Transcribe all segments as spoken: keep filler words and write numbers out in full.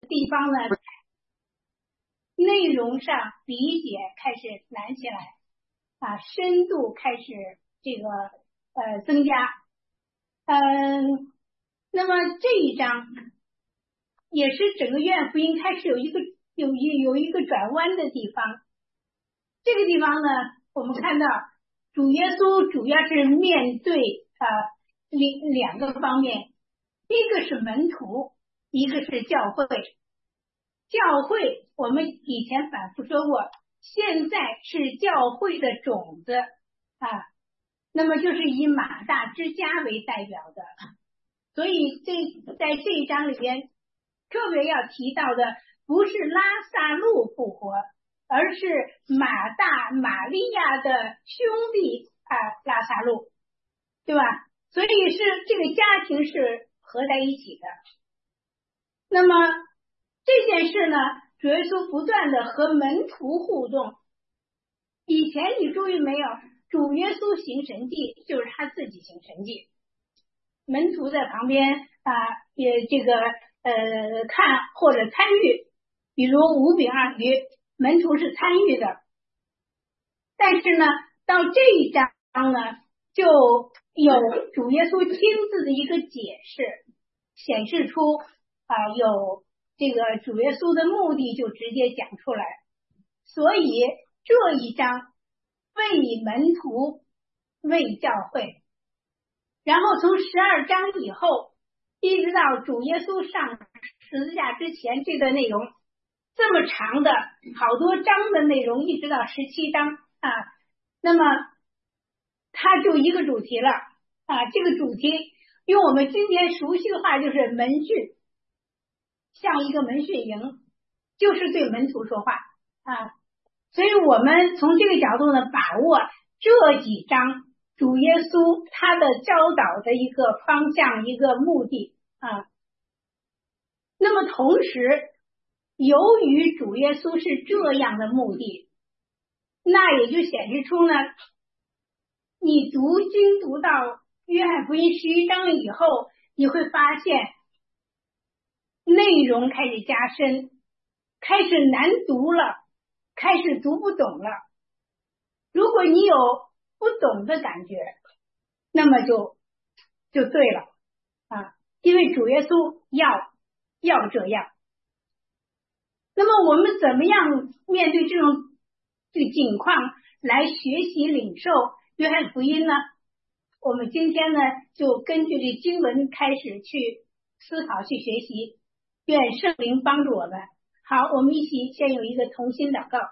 地方呢，内容上理解开始难起来啊，深度开始这个呃增加。嗯，那么这一章也是整个约翰福音开始有一个有一有一个转弯的地方。这个地方呢，我们看到主耶稣主要是面对啊两两个方面，一个是门徒，一个是教会。教会我们以前反复说过，现在是教会的种子啊，那么就是以马大之家为代表的。所以这在这一章里边特别要提到的不是拉撒路复活，而是马大玛利亚的兄弟啊拉撒路，对吧？所以是这个家庭是合在一起的。那么这件事呢，主耶稣不断的和门徒互动。以前你注意没有，主耶稣行神迹就是他自己行神迹，门徒在旁边啊也这个呃看或者参与，比如五饼二鱼，门徒是参与的。但是呢，到这一章呢，就有主耶稣亲自的一个解释，显示出啊有这个主耶稣的目的就直接讲出来。所以这一章为门徒，为教会。然后从十二章以后一直到主耶稣上十字架之前，这个内容这么长的好多章的内容，一直到十七章啊，那么它就一个主题了啊。这个主题用我们今天熟悉的话就是门训，像一个门训营，就是对门徒说话啊。所以我们从这个角度呢，把握这几章主耶稣他的教导的一个方向，一个目的啊。那么同时，由于主耶稣是这样的目的，那也就显示出呢，你读经读到约翰福音十一章以后，你会发现内容开始加深，开始难读了，开始读不懂了。如果你有不懂的感觉，那么就就对了啊，因为主耶稣要要这样。那么我们怎么样面对这种这个境况来学习领受约翰福音呢？我们今天呢，就根据这经文开始去思考去学习，愿圣灵帮助我们。好，我们一起先有一个同心祷告。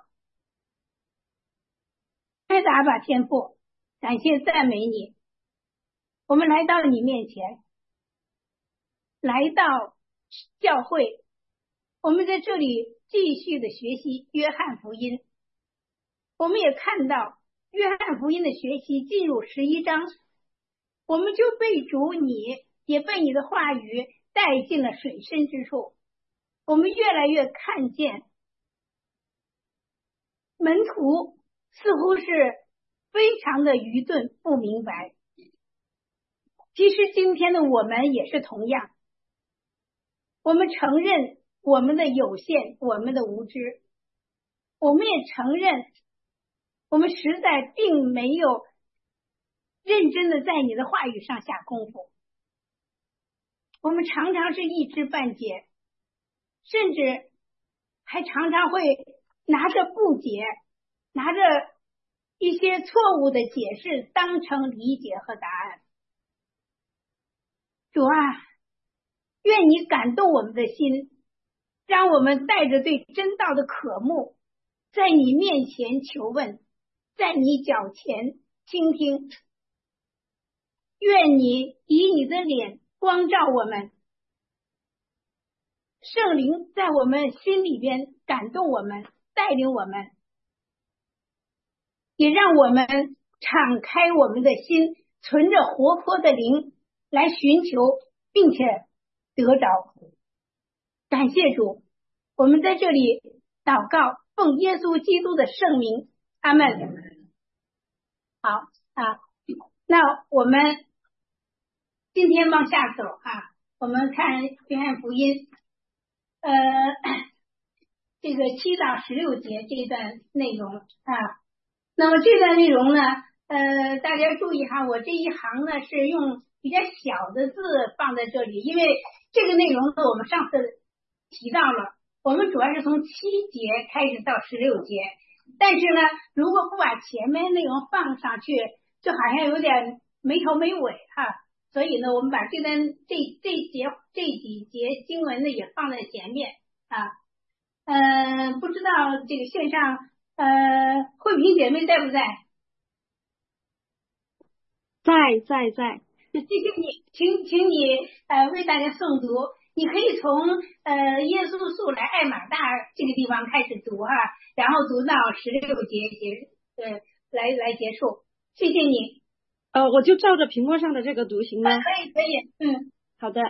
爱的阿爸天父，感谢赞美你，我们来到你面前，来到教会，我们在这里继续的学习约翰福音。我们也看到约翰福音的学习进入十一章，我们就被主你也被你的话语带进了水深之处。我们越来越看见门徒似乎是非常的愚钝不明白。其实今天的我们也是同样，我们承认我们的有限，我们的无知，我们也承认我们实在并没有认真的在你的话语上下功夫。我们常常是一知半解，甚至还常常会拿着不解，拿着一些错误的解释当成理解和答案。主啊，愿你感动我们的心，让我们带着对真道的渴慕，在你面前求问，在你脚前倾听。愿你以你的脸光照我们，圣灵在我们心里边感动我们，带领我们，也让我们敞开我们的心，存着活泼的灵来寻求并且得着。感谢主，我们在这里祷告，奉耶稣基督的圣名，阿们。好啊，那我们今天往下走啊，我们看约翰福音。呃， 这个七到十六节这一段内容啊。那么这段内容呢，呃，大家注意哈，我这一行呢是用比较小的字放在这里，因为这个内容呢我们上次提到了，我们主要是从七节开始到十六节，但是呢，如果不把前面内容放上去，就好像有点没头没尾哈。所以呢，我们把这段这这节这几节经文呢也放在前面啊。嗯、呃，不知道这个线上呃慧萍姐妹在不在？ 在在在。 谢谢你，请请你呃为大家诵读。你可以从呃耶稣素来爱马大这个地方开始读哈，然后读到十六节结呃来来结束。谢谢你。 呃，我就照着屏幕上的这个读行吗？ 可以可以，嗯， 好的。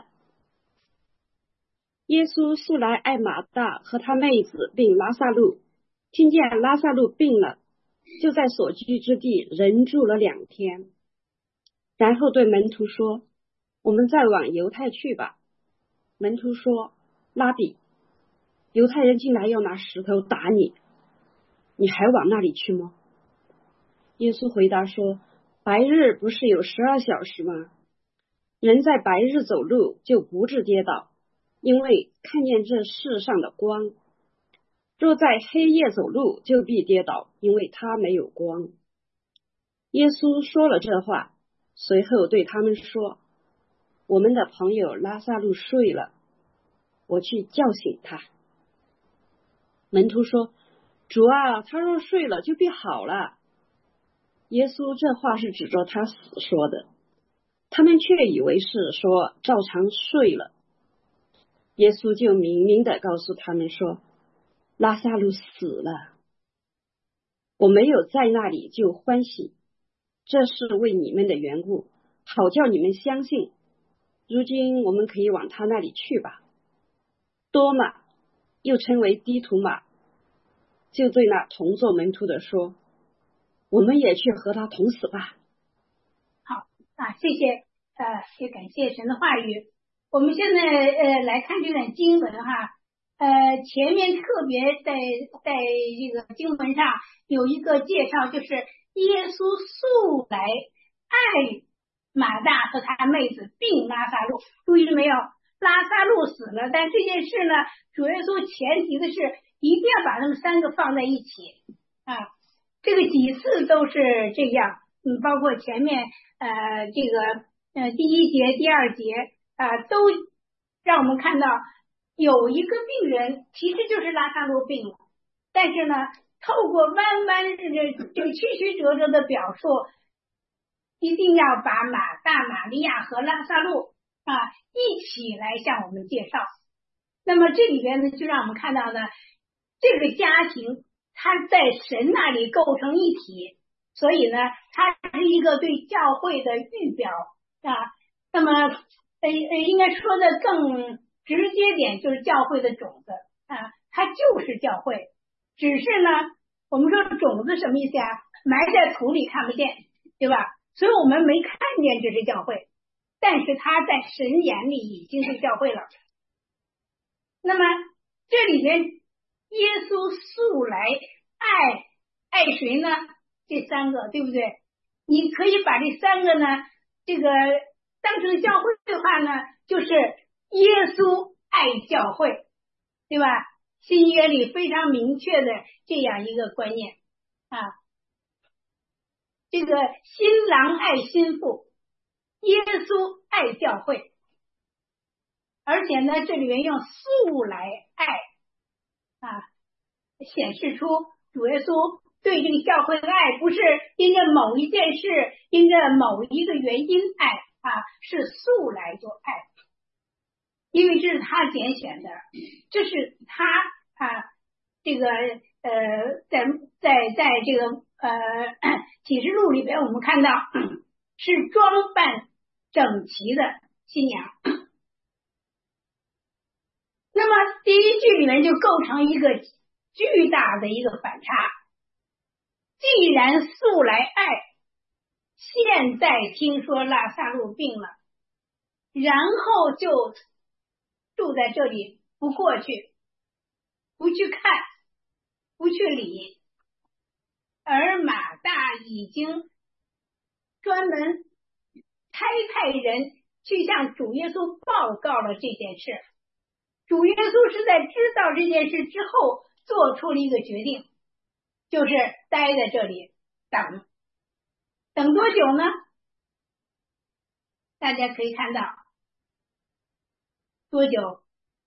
耶稣素来爱马大和他妹子并拉撒路，听见拉撒路病了，就在所居之地人住了两天，然后对门徒说：“我们再往犹太去吧。”门徒说：“拉比，犹太人进来要拿石头打你，你还往那里去吗？”耶稣回答说：“白日不是有十二小时吗？人在白日走路就不致跌倒，因为看见这世上的光；若在黑夜走路，就必跌倒，因为他没有光。”耶稣说了这话，随后对他们说：“我们的朋友拉撒路睡了，我去叫醒他。”门徒说：“主啊，他若睡了，就必好了。”耶稣这话是指着他死说的，他们却以为是说照常睡了。耶稣就明明的告诉他们说：“拉撒路死了，我没有在那里就欢喜，这是为你们的缘故，好叫你们相信。如今我们可以往他那里去吧。”多马，又称为低图马，就对那同做门徒的说：“我们也去和他同死吧。” 好啊，谢谢，呃，也感谢神的话语。我们现在呃来看这段经文哈，呃，前面特别在在这个经文上有一个介绍，就是耶稣素来爱马大和他妹子并拉撒路，注意了没有？拉撒路死了，但这件事呢，主耶稣前提的是一定要把他们三个放在一起啊。这个几次都是这样，嗯，包括前面呃这个呃第一节、第二节啊、呃，都让我们看到有一个病人其实就是拉撒路病了，但是呢，透过弯弯这个这个曲曲折折的表述，一定要把马大、玛利亚和拉撒路啊一起来向我们介绍。那么这里边呢，就让我们看到呢，这个家庭它在神那里构成一体，所以呢，它是一个对教会的预表啊。那么呃呃，应该说的更直接点，就是教会的种子啊，它就是教会。只是呢，我们说种子什么意思啊？埋在土里看不见，对吧？所以我们没看见这是教会，但是它在神眼里已经是教会了。那么这里边耶稣素来爱爱谁呢？这三个，对不对？你可以把这三个呢，这个当成教会的话呢，就是耶稣爱教会，对吧？新约里非常明确的这样一个观念啊。这个新郎爱新妇，耶稣爱教会，而且呢，这里面用素来爱啊，显示出主耶稣对这个教会的爱不是因着某一件事，因着某一个原因爱啊，是素来就爱，因为这是他拣选的，这是他啊，这个呃，在在在这个呃启示录里边，我们看到是装扮整齐的新娘。那么第一句里面就构成一个巨大的一个反差。既然素来爱，现在听说拉撒路病了，然后就住在这里不过去， 不去看，不去理，而马大已经专门差派人去向主耶稣报告了这件事。主耶稣是在知道这件事之后做出了一个决定，就是待在这里等。等多久呢？大家可以看到多久？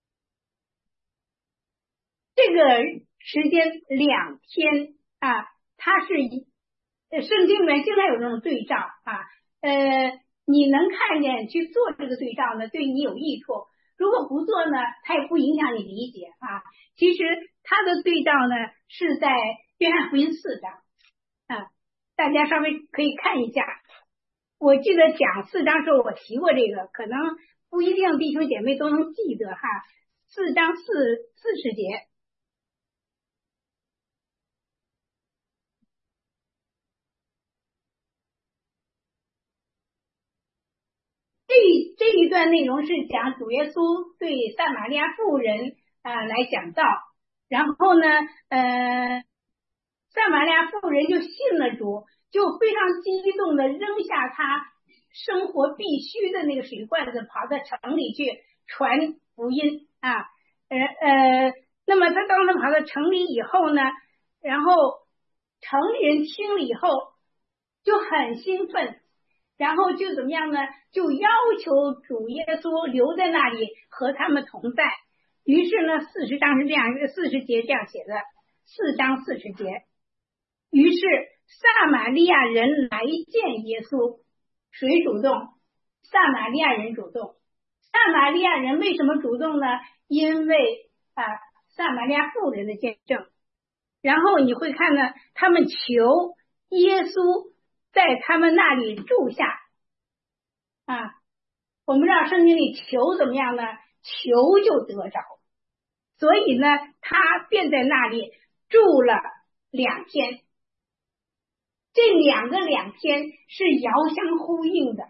这个时间两天啊，它是圣经里面经常有这种对照啊，呃，你能看见去做这个对照呢，对你有益处。如果不做呢，它也不影响你理解啊。其实它的对照呢是在约翰福音四章啊，大家稍微可以看一下。我记得讲四章时候我提过这个，可能不一定弟兄姐妹都能记得哈。四章四四十节。这这一段内容是讲主耶稣对撒玛利亚妇人啊、呃、来讲道，然后呢，呃，撒玛利亚妇人就信了主，就非常激动的扔下他生活必须的那个水罐子，跑到城里去传福音啊，呃呃，那么他当他跑到城里以后呢，然后城里人听了以后就很兴奋。然后就怎么样呢？就要求主耶稣留在那里和他们同在。于是呢，四十章是这样，四十节这样写的，四章四十节。于是撒玛利亚人来见耶稣，谁主动？撒玛利亚人主动。撒玛利亚人为什么主动呢？因为啊，撒玛利亚妇人的见证。然后你会看呢，他们求耶稣在他们那里住下啊，我们知道圣经里求怎么样呢？求就得着，所以呢，他便在那里住了两天。这两个两天是遥相呼应的。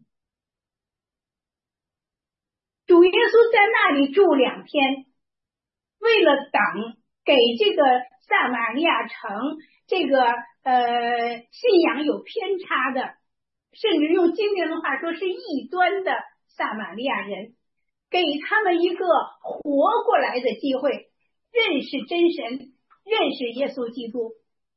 主耶稣在那里住两天，为了等给这个撒玛利亚城这个呃信仰有偏差的，甚至用今天的话说是异端的撒玛利亚人，给他们一个活过来的机会，认识真神，认识耶稣基督。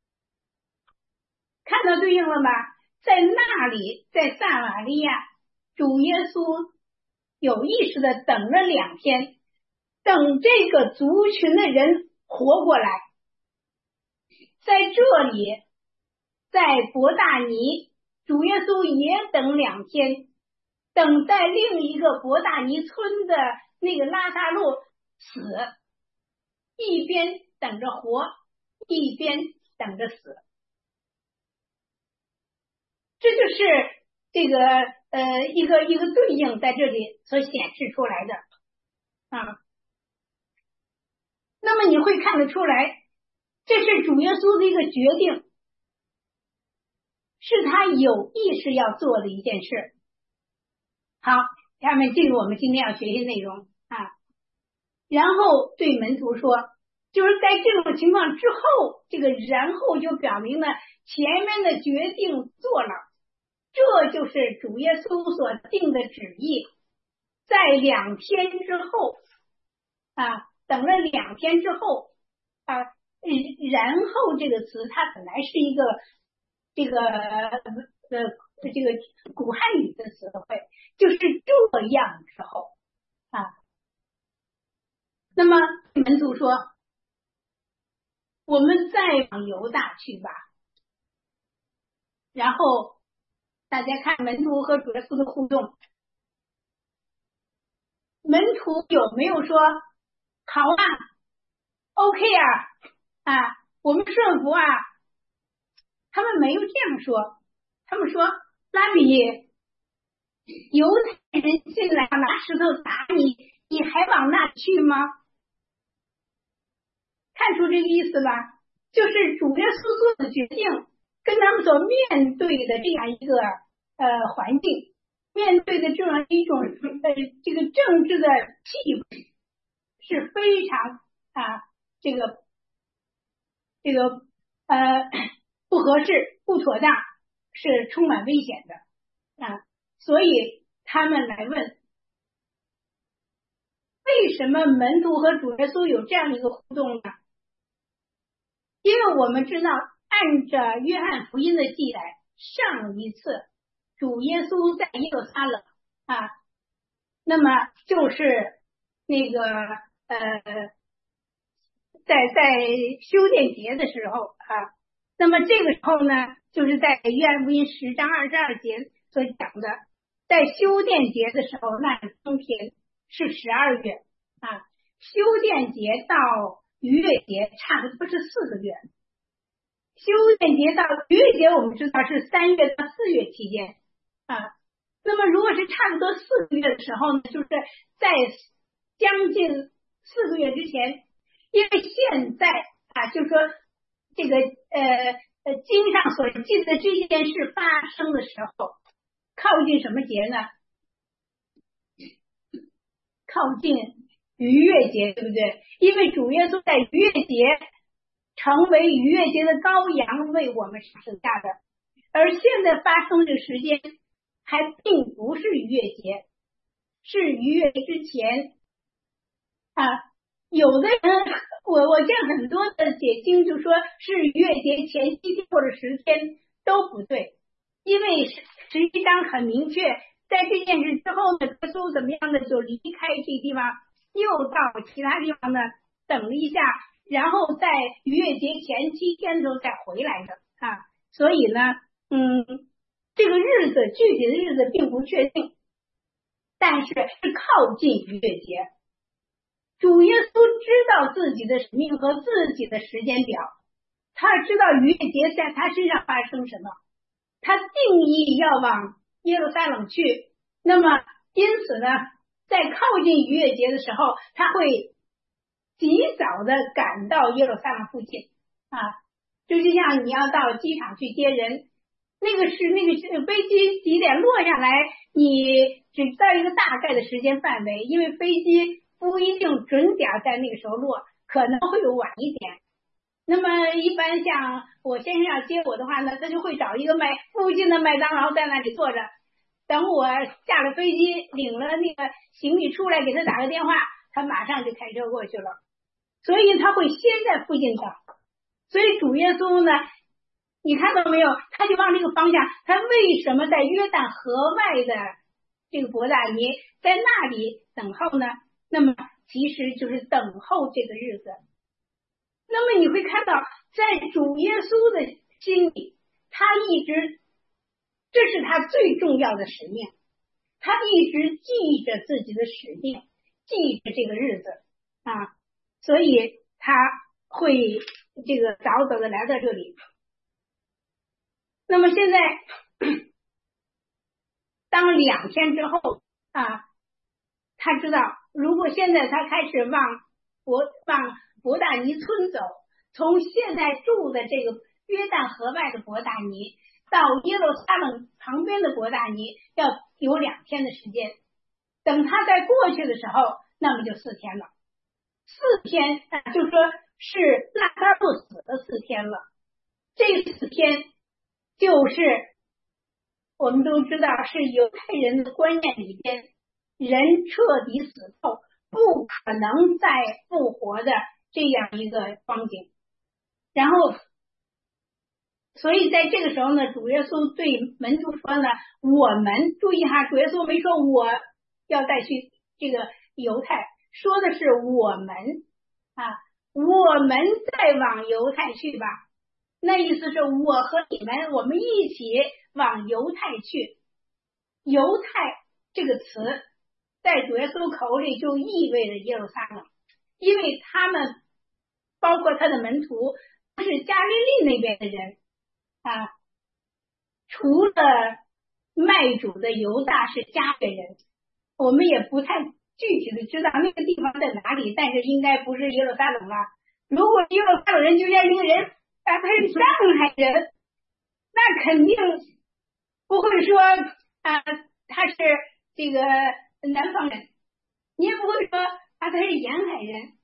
看到对应了吗？在那里，在撒玛利亚，主耶稣有意识的等了两天，等这个族群的人活过来。在这里，在伯大尼，主耶稣也等两天，等在另一个伯大尼村的那个拉撒路死，一边等着活，一边等着死。这就是这个呃一个一个对应在这里所显示出来的啊。那么你会看得出来，这是主耶稣的一个决定，是他有意识要做的一件事。好，下面进入我们今天要学习内容啊。然后对门徒说，就是在这种情况之后，这个然后就表明了前面的决定做了，这就是主耶稣所定的旨意。在两天之后啊，等了两天之后啊，然后这个词它本来是一个这个呃这个古汉语的词汇，就是这样之后啊。那么门徒说，我们再往犹大去吧。然后大家看门徒和主耶稣的互动，门徒有没有说好啊 OK 啊啊我们顺服啊？他们没有这样说，他们说拉比，犹太人进来拿石头打你，你还往那去吗？看出这个意思吧？就是主耶稣做的决定跟他们所面对的这样一个呃环境，面对的这样一种呃这个政治的气氛是非常啊这个这个呃不合适、不妥当，是充满危险的啊。所以他们来问，为什么门徒和主耶稣有这样一个互动呢？因为我们知道，按照约翰福音的记载，上一次主耶稣在耶路撒冷啊，那么就是那个呃，在在修殿节的时候啊，那么这个时候呢，就是在约翰福音十章二十二节所讲的，在修殿节的时候，那冬天是十二月啊，修殿节到逾越节差不多是四个月。修殿节到逾越节，我们知道是三月到四月期间啊。那么如果是差不多四个月的时候呢，就是在将近四个月之前，因为现在啊，就说这个呃呃经上所记的这件事发生的时候，靠近什么节呢？靠近逾越节，对不对？因为主耶稣在逾越节成为逾越节的羔羊，为我们剩下的。而现在发生的时间还并不是逾越节，是逾越之前啊。有的人，我我见很多的解经就说是逾越节前七天或者十天，都不对，因为实际上很明确，在这件事之后呢，耶稣怎么样的就离开这个地方，又到其他地方呢等了一下，然后在逾越节前七天的时候再回来的啊。所以呢，嗯，这个日子具体的日子并不确定，但是是靠近逾越节。主耶稣知道自己的使命和自己的时间表，他知道逾越节在他身上发生什么，他定义要往耶路撒冷去。那么因此呢，在靠近逾越节的时候，他会及早的赶到耶路撒冷附近啊，就就像你要到机场去接人，那个是那个是飞机几点落下来，你只知道一个大概的时间范围，因为飞机不一定准点在那个时候落，可能会有晚一点。那么一般像我先生要接我的话呢，他就会找一个麦附近的麦当劳在那里坐着，等我下了飞机领了那个行李出来，给他打个电话，他马上就开车过去了。所以他会先在附近等。所以主耶稣呢，你看到没有，他就往这个方向，他为什么在约旦河外的这个伯大尼在那里等候呢？那么其实就是等候这个日子。那么你会看到，在主耶稣的心里，他一直，这是他最重要的使命，他一直记着自己的使命，记着这个日子啊，所以他会这个早早的来到这里。那么现在当两天之后啊，他知道如果现在他开始往伯往伯大尼村走，从现在住的这个约旦河外的伯大尼到耶路撒冷旁边的伯大尼要有两天的时间，等他在过去的时候，那么就四天了。四天啊，就说是拉撒路死了四天了。这四天就是我们都知道是犹太人的观念里边，人彻底死后不可能再复活的这样一个光景。然后所以在这个时候呢，主耶稣对门徒说呢，我们注意哈，主耶稣没说我要再去这个犹太，说的是我们啊，我们再往犹太去吧。那意思是我和你们，我们一起往犹太去。犹太这个词在主耶稣口里就意味着耶路撒冷，因为他们包括他的门徒是加利利那边的人啊，除了卖主的犹大是加略人，我们也不太具体的知道那个地方在哪里，但是应该不是耶路撒冷了。如果耶路撒冷人就像一个人啊，他是上海人，那肯定不会说啊他是这个南方人，你也不会说啊他是沿海人，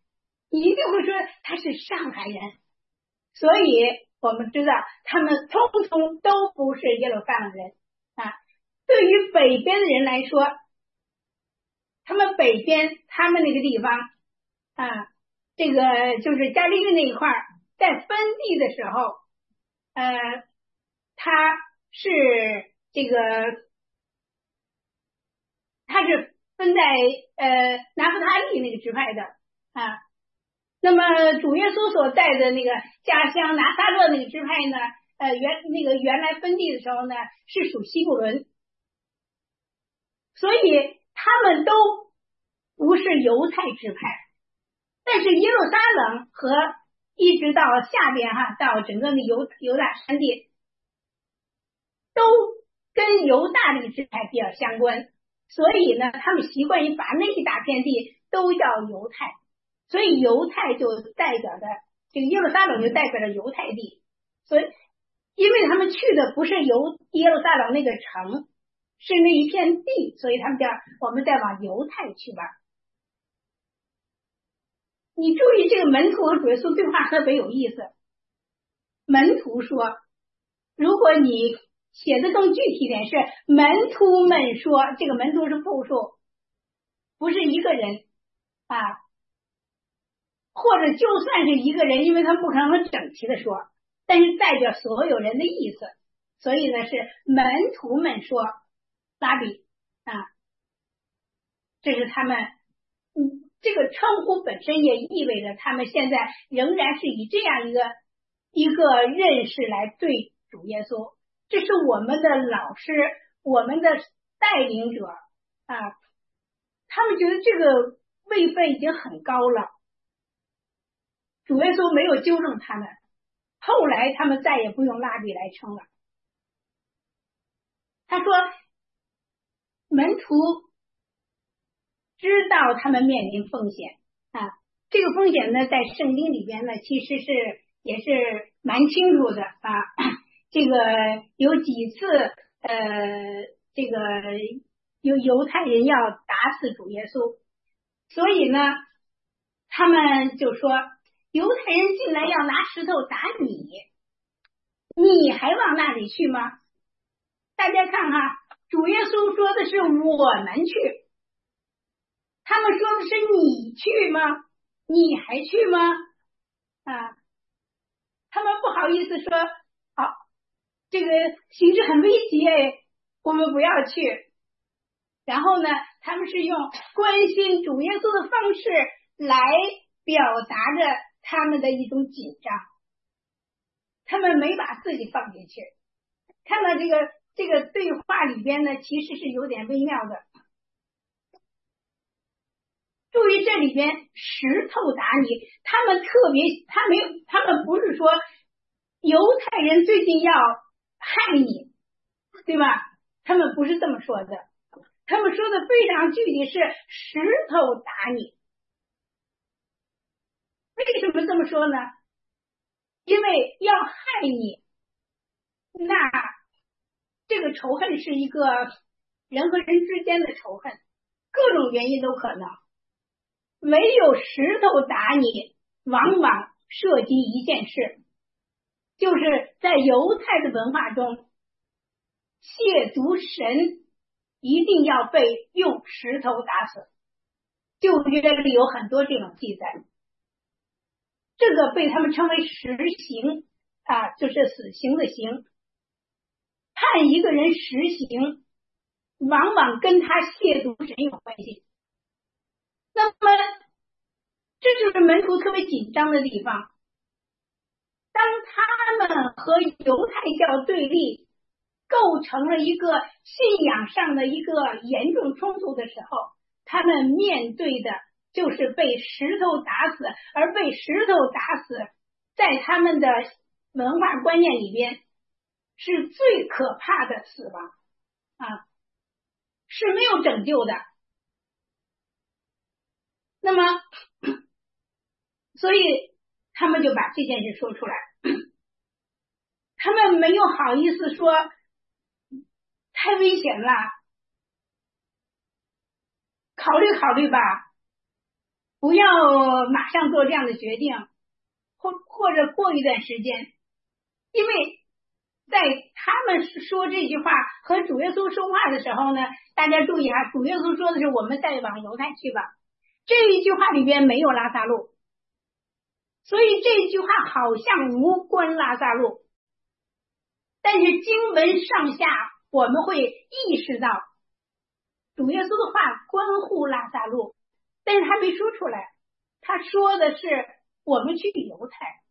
你一定会说他是上海人。所以我们知道他们通通都不是耶路撒冷人啊。对于北边的人来说，他们北边他们那个地方啊，这个就是加利利那一块，在分地的时候，呃，他是这个他是分在呃拿弗他利那个支派的啊。那么主耶稣所在的那个家乡拿撒勒那个支派呢，呃原那个原来分地的时候呢是属西布伦，所以他们都不是犹太支派。但是耶路撒冷和一直到下边哈，到整个的犹犹大山地，都跟犹大这个支派比较相关，所以呢，他们习惯于把那一大片地都叫犹太，所以犹太就代表着这个耶路撒冷就代表着犹太地，所以因为他们去的不是犹耶路撒冷那个城，是那一片地，所以他们叫我们再往犹太去吧。你注意这个门徒和主耶稣对话特别有意思。门徒说，如果你写的更具体点，是门徒们说，这个门徒是复数，不是一个人啊，或者就算是一个人，因为他们不可能整齐的说，但是代表所有人的意思，所以呢是门徒们说拉比啊，这是他们嗯。这个称呼本身也意味着他们现在仍然是以这样一个一个认识来对主耶稣，这是我们的老师，我们的带领者啊，他们觉得这个位分已经很高了，主耶稣没有纠正他们，后来他们再也不用拉比来称了。他说门徒知道他们面临风险啊，这个风险呢，在圣经里边呢，其实是也是蛮清楚的啊。这个有几次，呃，这个有犹太人要打死主耶稣，所以呢，他们就说，犹太人进来要拿石头打你，你还往那里去吗？大家看哈，主耶稣说的是我们去。他们说的是你去吗？你还去吗？啊，他们不好意思说，好、啊，这个形势很危急哎，我们不要去。然后呢，他们是用关心主耶稣的方式来表达着他们的一种紧张，他们没把自己放进去。看到这个这个对话里边呢，其实是有点微妙的。注意这里边石头打你，他们特别，他没有，他们不是说犹太人最近要害你，对吧？他们不是这么说的，他们说的非常具体，是石头打你。为什么这么说呢？因为要害你，那这个仇恨是一个人和人之间的仇恨，各种原因都可能。唯有石头打你，往往涉及一件事，就是在犹太的文化中，亵渎神一定要被用石头打死。旧约里有很多这种记载，这个被他们称为实刑啊，就是死刑的刑。判一个人实刑，往往跟他亵渎神有关系。那么这就是门徒特别紧张的地方。当他们和犹太教对立，构成了一个信仰上的一个严重冲突的时候，他们面对的就是被石头打死，而被石头打死在他们的文化观念里边是最可怕的死亡啊，是没有拯救的。那么所以他们就把这件事说出来，他们没有好意思说太危险了，考虑考虑吧。 不要马上做这样的决定，或或者过一段时间，因为在他们说这句话和主耶稣说话的时候呢，大家注意啊，主耶稣说的是我们再往犹太去吧，这一句话里边没有拉撒路，所以这句话好像无关拉撒路，但是经文上下我们会意识到主耶稣的话关乎拉撒路，但是他没说出来，他说的是我们去犹太，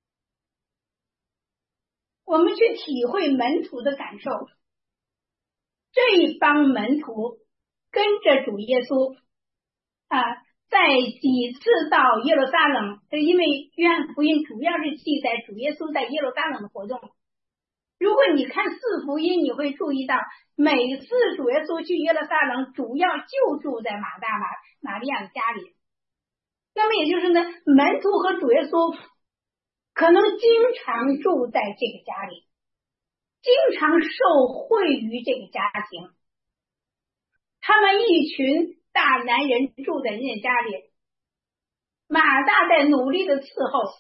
我们去体会门徒的感受。这一帮门徒跟着主耶稣啊，在几次到耶路撒冷，因为约翰福音主要是记载主耶稣在耶路撒冷的活动。如果你看四福音，你会注意到每次主耶稣去耶路撒冷，主要就住在马大马玛利亚的家里。那么也就是呢，门徒和主耶稣可能经常住在这个家里，经常受惠于这个家庭。他们一群大男人住在人家家里，马大在努力的伺候。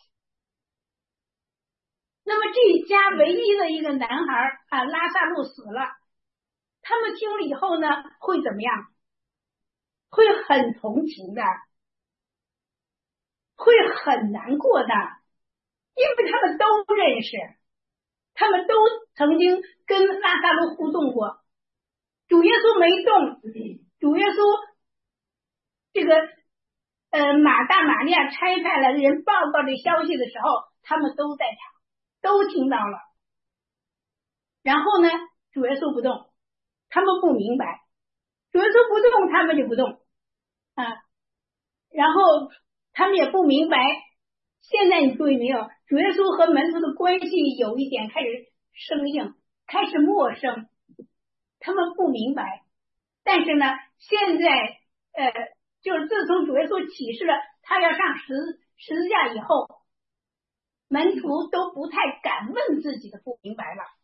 那么这家唯一的一个男孩啊，拉撒路死了，他们听了以后呢，会怎么样？会很同情的，会很难过的，因为他们都认识，他们都曾经跟拉撒路互动过。主耶稣没动，主耶稣这个呃马大玛利亚差派了人报告这消息的时候，他们都在场，都听到了。然后呢，主耶稣不动，他们不明白，主耶稣不动，他们就不动啊。然后他们也不明白，现在你注意没有，主耶稣和门徒的关系有一点开始生硬，开始陌生，他们不明白。但是呢，现在呃，就是自从主耶稣启示了他要上十十字架以后，门徒都不太敢问自己的不明白了，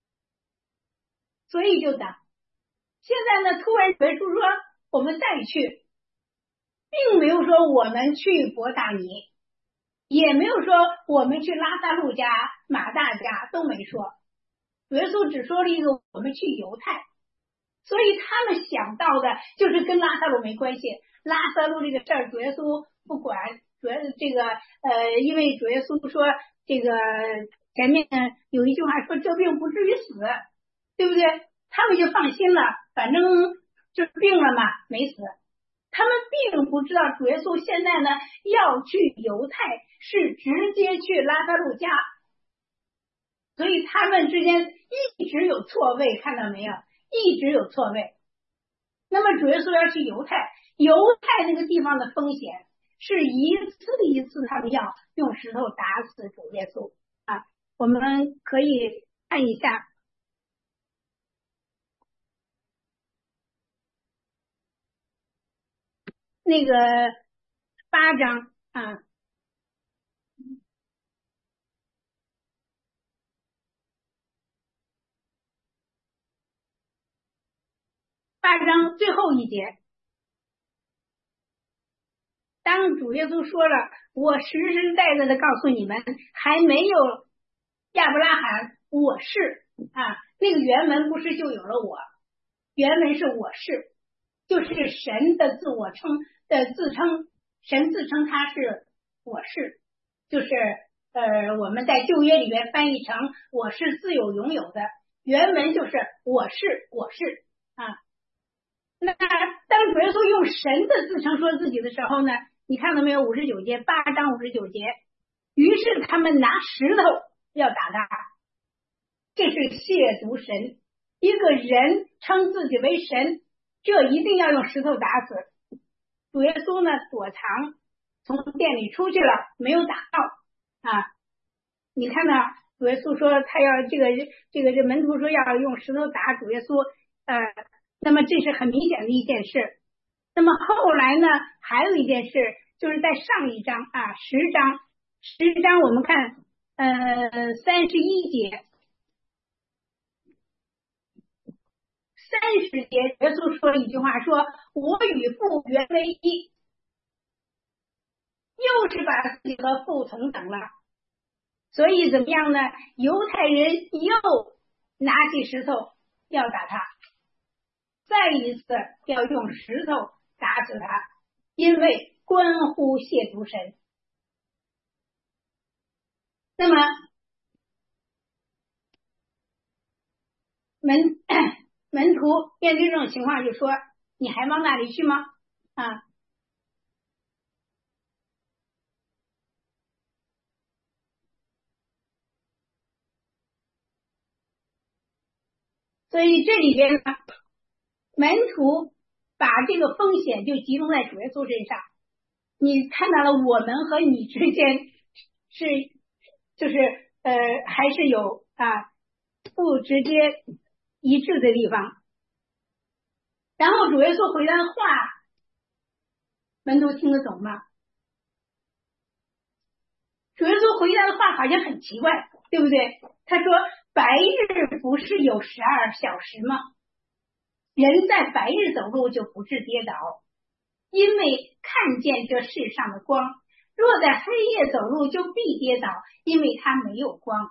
所以就等。现在呢，突然主耶稣说我们再去，并没有说我们去伯大尼，也没有说我们去拉撒路家、马大家，都没说。主耶稣只说了一个我们去犹太，所以他们想到的就是跟拉撒路没关系。拉撒路这个事儿，主耶稣不管，主要这个呃，因为主耶稣说这个前面有一句话说这病不至于死，对不对？他们就放心了，反正就是病了嘛，没死。他们并不知道主耶稣现在呢要去犹太，是直接去拉撒路家，所以他们之间一直有错位，看到没有？一直有错位。那么主耶稣要去犹太，犹太那个地方的风险是一次一次他们要用石头打死主耶稣啊。我们可以看一下那个八章啊，八章最后一节，当主耶稣说了我实实在在的告诉你们，还没有亚伯拉罕我是啊，那个原文不是就有了我，原文是我是，就是神的自我称的自称，神自称他是我是，就是呃我们在旧约里面翻译成我是自有拥有的，原文就是我是我是啊。那当主耶稣用神的自称说自己的时候呢，你看到没有？五十九节，八章五十九节，于是他们拿石头要打他，这是亵渎神。一个人称自己为神，这一定要用石头打死。主耶稣呢躲藏，从店里出去了，没有打到啊。你看呢？主耶稣说他要这个这个这门徒说要用石头打主耶稣，呃。那么这是很明显的一件事。那么后来呢，还有一件事，就是在上一章啊，十章，十章我们看呃三十一节，三十节耶稣说了一句话，说我与父原为一。 又是把自己和父同等了。所以怎么样呢？犹太人又拿起石头要打他，再一次要用石头打死他，因为关乎亵渎神。那么门门徒面对这种情况就说：你还往那里去吗？啊，所以这里边呢，门徒把这个风险就集中在主耶稣身上。你看到了我们和你之间是就是呃还是有啊不直接一致的地方。然后主耶稣回答的话，门徒听得懂吗？主耶稣回答的话好像很奇怪，对不对？他说白日不是有十二小时吗？人在白日走路就不致跌倒，因为看见这世上的光；若在黑夜走路就必跌倒，因为他没有光。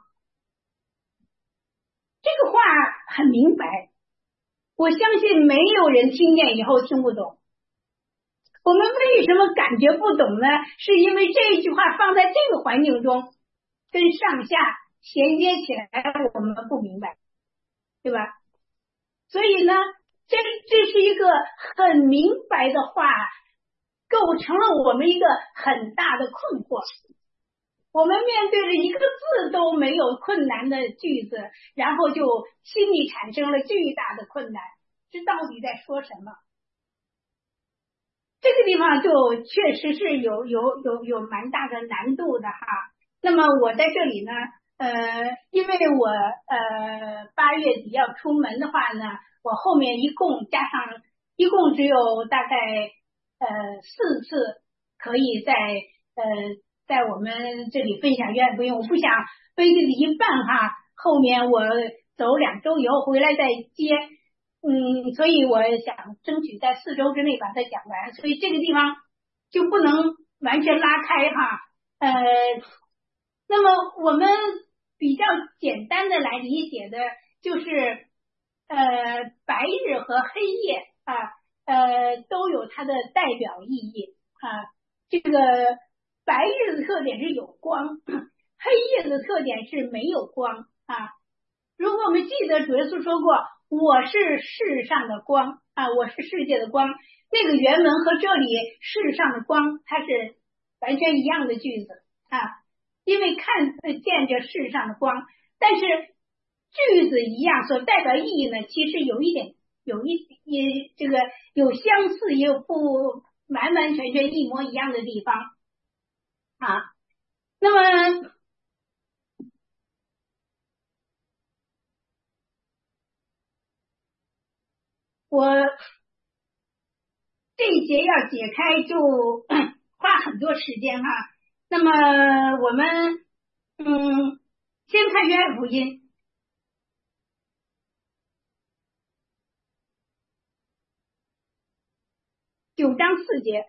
这个话很明白，我相信没有人听见以后听不懂。我们为什么感觉不懂呢？是因为这一句话放在这个环境中跟上下衔接起来我们不明白，对吧？所以呢，这这是一个很明白的话，构成了我们一个很大的困惑。我们面对着一个字都没有困难的句子，然后就心里产生了巨大的困难，这到底在说什么？这个地方就确实是有有有有蛮大的难度的哈。那么我在这里呢，呃，因为我呃八月底要出门的话呢，我后面一共加上一共只有大概呃四次可以在呃在我们这里分享约翰福音，我不想分析的一半哈，后面我走两周以后回来再接。嗯，所以我想争取在四周之内把它讲完，所以这个地方就不能完全拉开哈。呃，那么我们比较简单的来理解的就是，呃，白日和黑夜啊，呃，都有它的代表意义啊。这个白日的特点是有光，黑夜的特点是没有光啊。如果我们记得主耶稣说过，我是世上的光啊，我是世界的光，那个原文和这里世上的光它是完全一样的句子啊，因为看见着世上的光，但是句子一样，所代表意义呢，其实有一点有一也这个有相似，也有不完完全全一模一样的地方啊。那么我这一节要解开就花很多时间哈。那么我们嗯，先看约翰福音九章四节，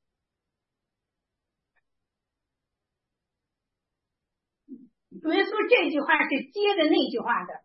主耶稣这句话是接着那句话的。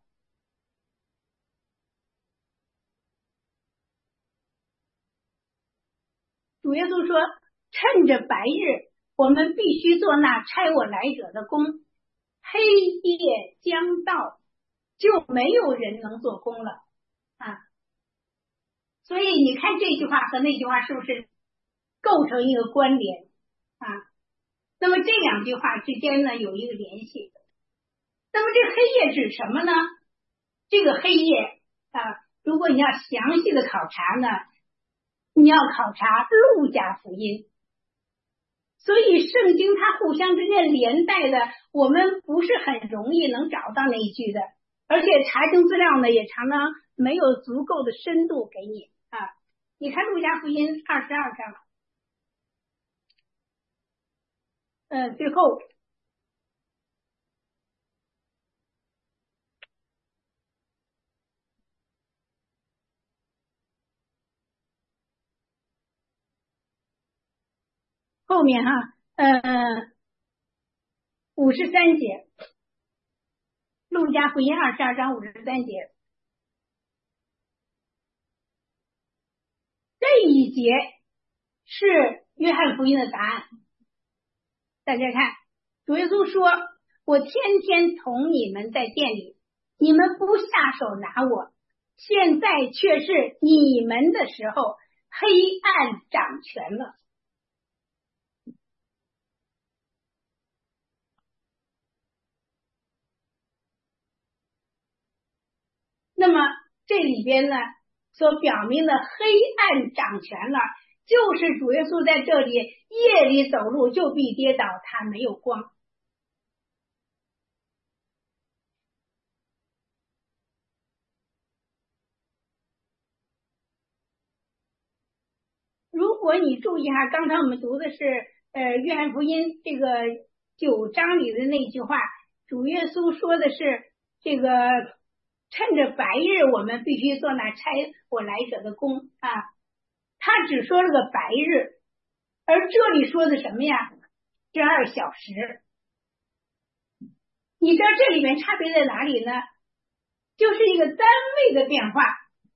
主耶稣说，趁着白日，我们必须做那差我来者的工，黑夜将到，就没有人能做工了啊。所以你看这句话和那句话是不是构成一个关联啊？那么这两句话之间呢有一个联系。那么这黑夜指什么呢？这个黑夜啊，如果你要详细的考察呢，你要考察路加福音。所以圣经它互相之间连带的，我们不是很容易能找到那一句的，而且查经资料呢也常常没有足够的深度给你啊。你看路加福音二十二章，呃，最后后面哈、 呃五十三节，路加福音二十二章五十三节，这一节是约翰福音的答案。大家看，主耶稣说，我天天同你们在店里，你们不下手拿我，现在却是你们的时候，黑暗掌权了。那么这里边呢，所表明的黑暗掌权了，就是主耶稣在这里夜里走路就必跌倒，他没有光。如果你注意一下，刚才我们读的是呃约翰福音这个九章里的那句话，主耶稣说的是这个趁着白日我们必须做那差我来者的工啊，他只说了个白日，而这里说的什么呀？十二小时。你知道这里面差别在哪里呢？就是一个单位的变化。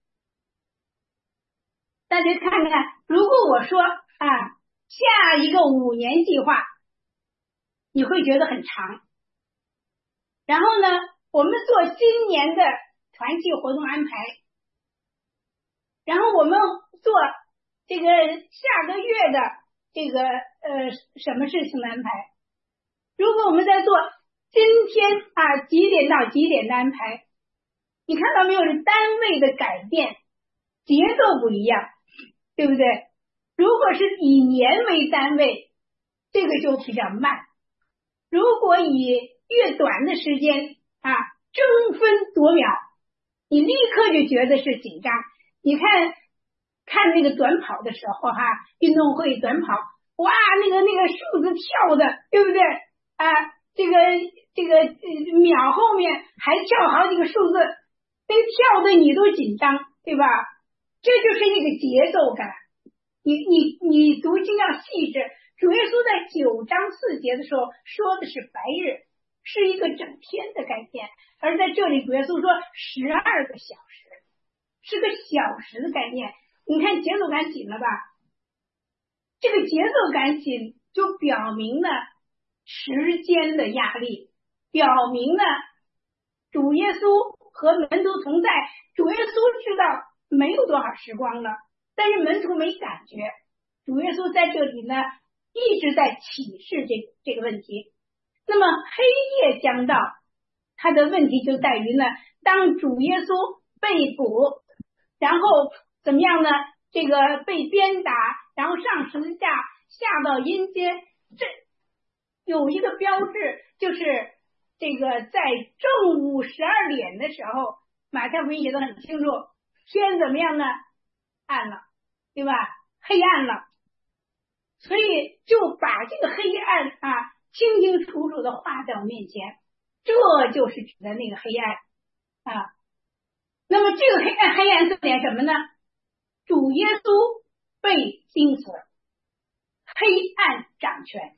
大家看看，如果我说啊，下一个五年计划，你会觉得很长。然后呢，我们做今年的团契活动安排，然后我们做这个下个月的这个呃什么事情的安排。如果我们在做今天啊几点到几点的安排，你看到没有？是单位的改变，节奏不一样，对不对？如果是以年为单位，这个就比较慢。如果以越短的时间啊，争分夺秒，你立刻就觉得是紧张。你看看那个短跑的时候哈，运动会短跑，哇，那个那个数字跳的，对不对啊？这个这个、呃、秒后面还跳好几个数字，那个跳的你都紧张，对吧？这就是那个节奏感。你你你读经要细致。主耶稣在九章四节的时候说的是白日，是一个整天的概念，而在这里主耶稣说十二个小时，是个小时的概念。你看节奏感紧了吧？这个节奏感紧就表明了时间的压力，表明了主耶稣和门徒同在。主耶稣知道没有多少时光了，但是门徒没感觉。主耶稣在这里呢一直在启示这这个问题。那么黑夜将到，他的问题就在于呢，当主耶稣被捕，然后怎么样呢？这个被鞭打，然后上十字架，下到阴间，这有一个标志，就是这个在正午十二点的时候，马太福音写得很清楚，天怎么样呢？暗了，对吧？黑暗了。所以就把这个黑暗啊清清楚楚的画在我面前，这就是指的那个黑暗啊。那么这个黑暗黑暗是点什么呢？主耶稣被钉死，黑暗掌权。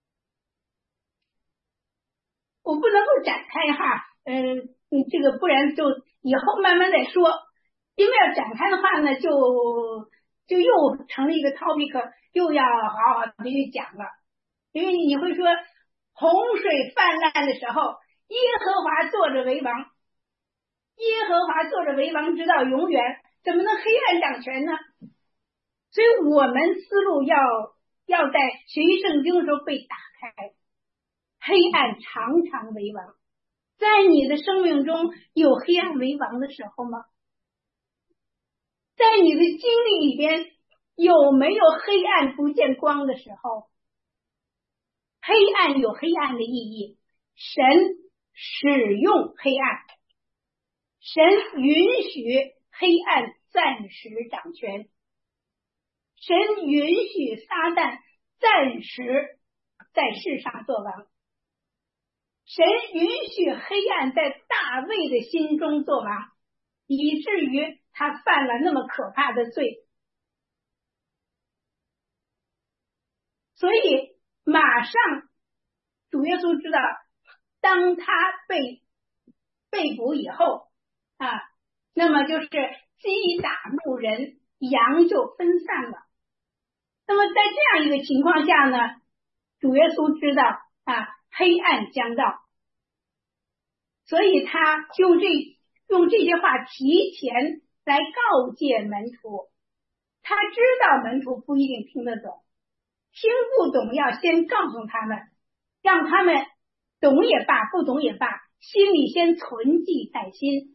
我不能够展开哈，嗯、呃，这个不然就以后慢慢再说，因为要展开的话呢，就就又成了一个 topic， 又要好好的去讲了。因为你会说洪水泛滥的时候，耶和华坐着为王，耶和华坐着为王直到永远，怎么能黑暗掌权呢？所以我们思路要要在学习圣经的时候被打开。黑暗常常为王，在你的生命中有黑暗为王的时候吗？在你的经历里边有没有黑暗不见光的时候？黑暗有黑暗的意义，神使用黑暗，神允许黑暗暂时掌权，神允许撒旦暂时在世上做王，神允许黑暗在大卫的心中做王，以至于他犯了那么可怕的罪。所以马上主耶稣知道，当他被被捕以后啊，那么就是击打牧人，羊就分散了。那么在这样一个情况下呢，主耶稣知道啊，黑暗将到，所以他用这用这些话提前来告诫门徒。他知道门徒不一定听得懂，听不懂要先告诉他们，让他们懂也罢，不懂也罢，心里先存记在心。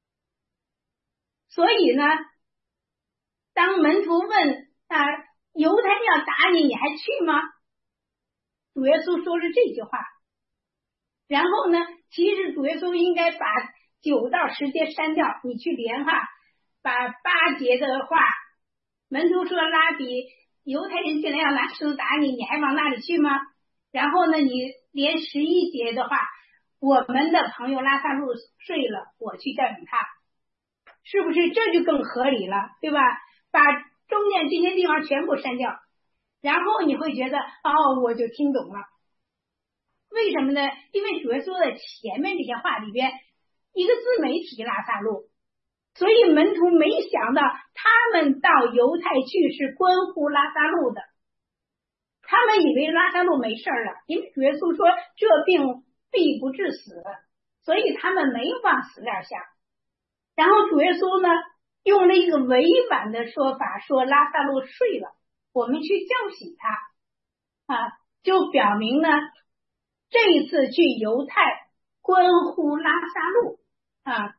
所以呢，当门徒问啊，犹太人要打你，你还去吗？主耶稣说了这句话。然后呢，其实主耶稣应该把九到十节删掉，你去连哈，把八节的话，门徒说拉比，犹太人竟然要拿石头打你，你还往那里去吗？然后呢，你连十一节的话，我们的朋友拉萨路睡了，我去叫醒他，是不是这就更合理了，对吧？把中间这些地方全部删掉，然后你会觉得哦，我就听懂了。为什么呢？因为主耶稣的前面这些话里边一个字没提拉萨路，所以门徒没想到他们到犹太去是关乎拉萨路的，他们以为拉萨路没事了，因为主耶稣说这病必不致死，所以他们没往死那想。然后主耶稣呢用了一个委婉的说法，说拉萨路睡了，我们去叫醒他啊，就表明呢这一次去犹太关乎拉萨路啊。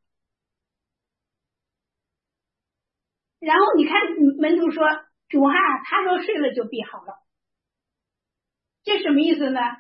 然后你看门徒说主啊，他说睡了就必好了，这什么意思呢？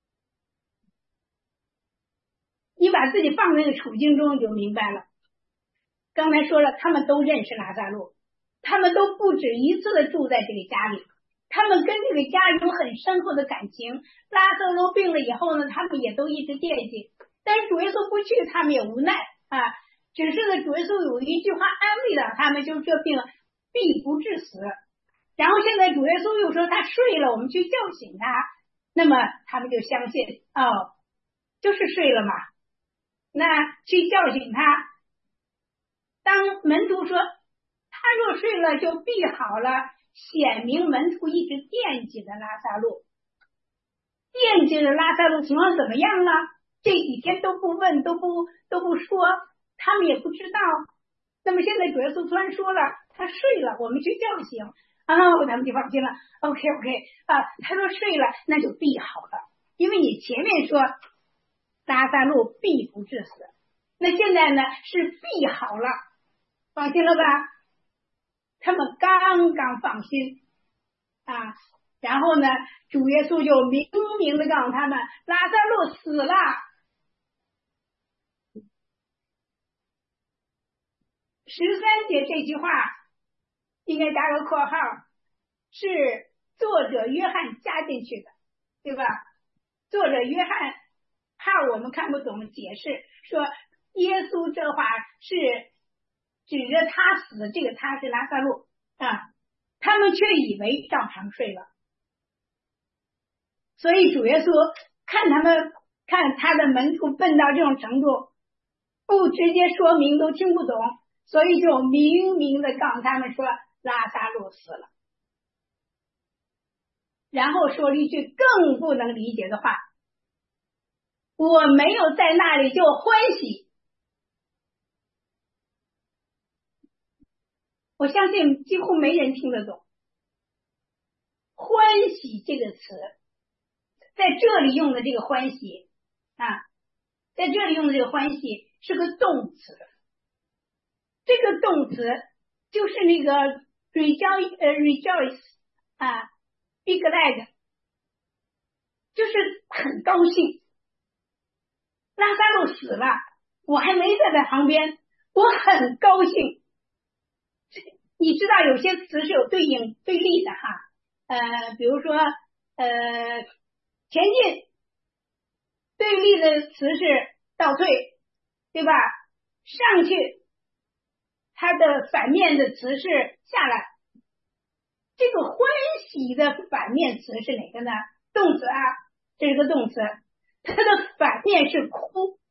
你把自己放在那个处境中你就明白了。刚才说了，他们都认识拉萨路，他们都不止一次的住在这个家里，他们跟这个家有很深厚的感情。拉萨路病了以后呢，他们也都一直惦记，但是主耶稣不去，他们也无奈啊。只是呢，主耶稣有一句话安慰了他们，就是这病必不致死。然后现在主耶稣又说他睡了，我们去叫醒他，那么他们就相信哦，就是睡了嘛，那去叫醒他。当门徒说他若睡了就必好了，显明门徒一直惦记着拉萨路，惦记着拉萨路情况怎么样了，这几天都不问，都不都不说，他们也不知道。那么现在主耶稣突然说了他睡了，我们去叫醒啊，他们就放心了。 OK OK 啊，他说睡了那就必好了，因为你前面说拉萨路必不致死，那现在呢是必好了，放心了吧？他们刚刚放心啊，然后呢主耶稣就明明的告诉他们拉萨路死了。十三节这句话应该打个括号，是作者约翰加进去的，对吧？作者约翰怕我们看不懂解释，说耶稣这话是指着他死，这个他是拉萨路啊，他们却以为照常睡了。所以主耶稣看他们看他的门徒笨到这种程度，不直接说明都听不懂，所以就明明的告诉他们说拉萨路死了，然后说了一句更不能理解的话，我没有在那里就欢喜。我相信几乎没人听得懂欢喜这个词，在这里用的这个欢喜啊，在这里用的这个欢喜是个动词，这个动词就是那个 rejoice 呃 rejoice 啊 be glad， 就是很高兴。拉萨路死了，我还没在他旁边，我很高兴。你知道有些词是有对应对立的哈，呃，比如说呃前进，对立的词是倒退，对吧？上去，它的反面的词是下来。这个欢喜的反面词是哪个呢？ 动词啊，这是个动词，它的反面是哭。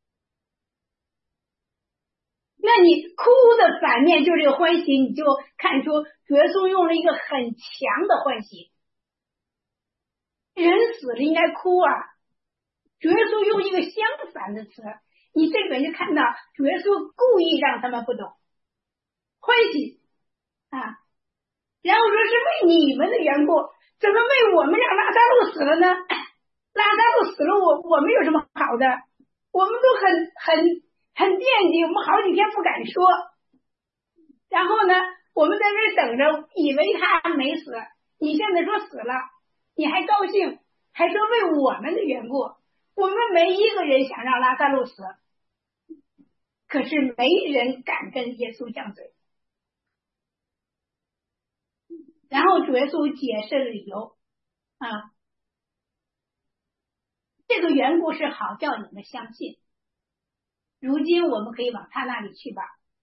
那你哭的反面就是这个欢喜，你就看出主耶稣用了一个很强的欢喜。人死了应该哭啊，主耶稣用一个相反的词，你这边就看到主耶稣故意让他们不懂欢喜啊，然后说是为你们的缘故，怎么为我们让拉撒路死了呢？拉撒路死了，我我们有什么好的？我们都很很很惦记，我们好几天不敢说。然后呢，我们在这等着，以为他没死，你现在说死了，你还高兴，还说为我们的缘故，我们没一个人想让拉撒路死，可是没人敢跟耶稣犟嘴。然后主耶稣解释理由啊，这个缘故是好叫你们相信。如今我们可以往他那里去吧。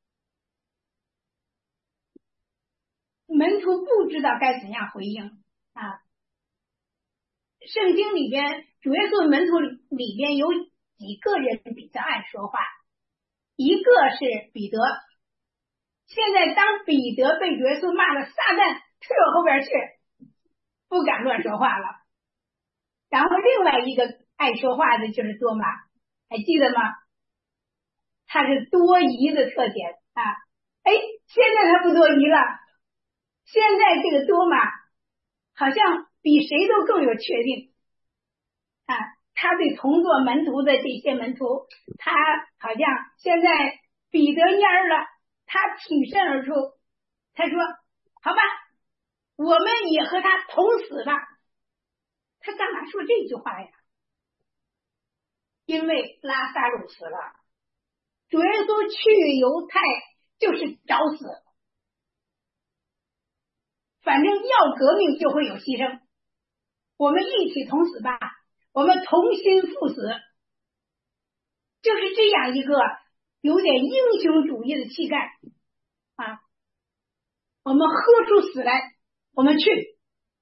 门徒不知道该怎样回应啊。圣经里边，主耶稣门徒里边有几个人比较爱说话，一个是彼得。现在当彼得被主耶稣骂了，撒旦退我后边去，不敢乱说话了。然后另外一个爱说话的就是多马，还记得吗？他是多疑的特点啊。哎，现在他不多疑了，现在这个多马好像比谁都更有确定啊。他对同做门徒的这些门徒，他好像现在彼得蔫了，他挺身而出，他说好吧，我们也和他同死吧。他干嘛说这句话呀？因为拉撒路死了，主耶稣去犹太就是找死，反正要革命就会有牺牲，我们一起同死吧，我们同心赴死，就是这样一个有点英雄主义的气概啊！我们喝出死来，我们去。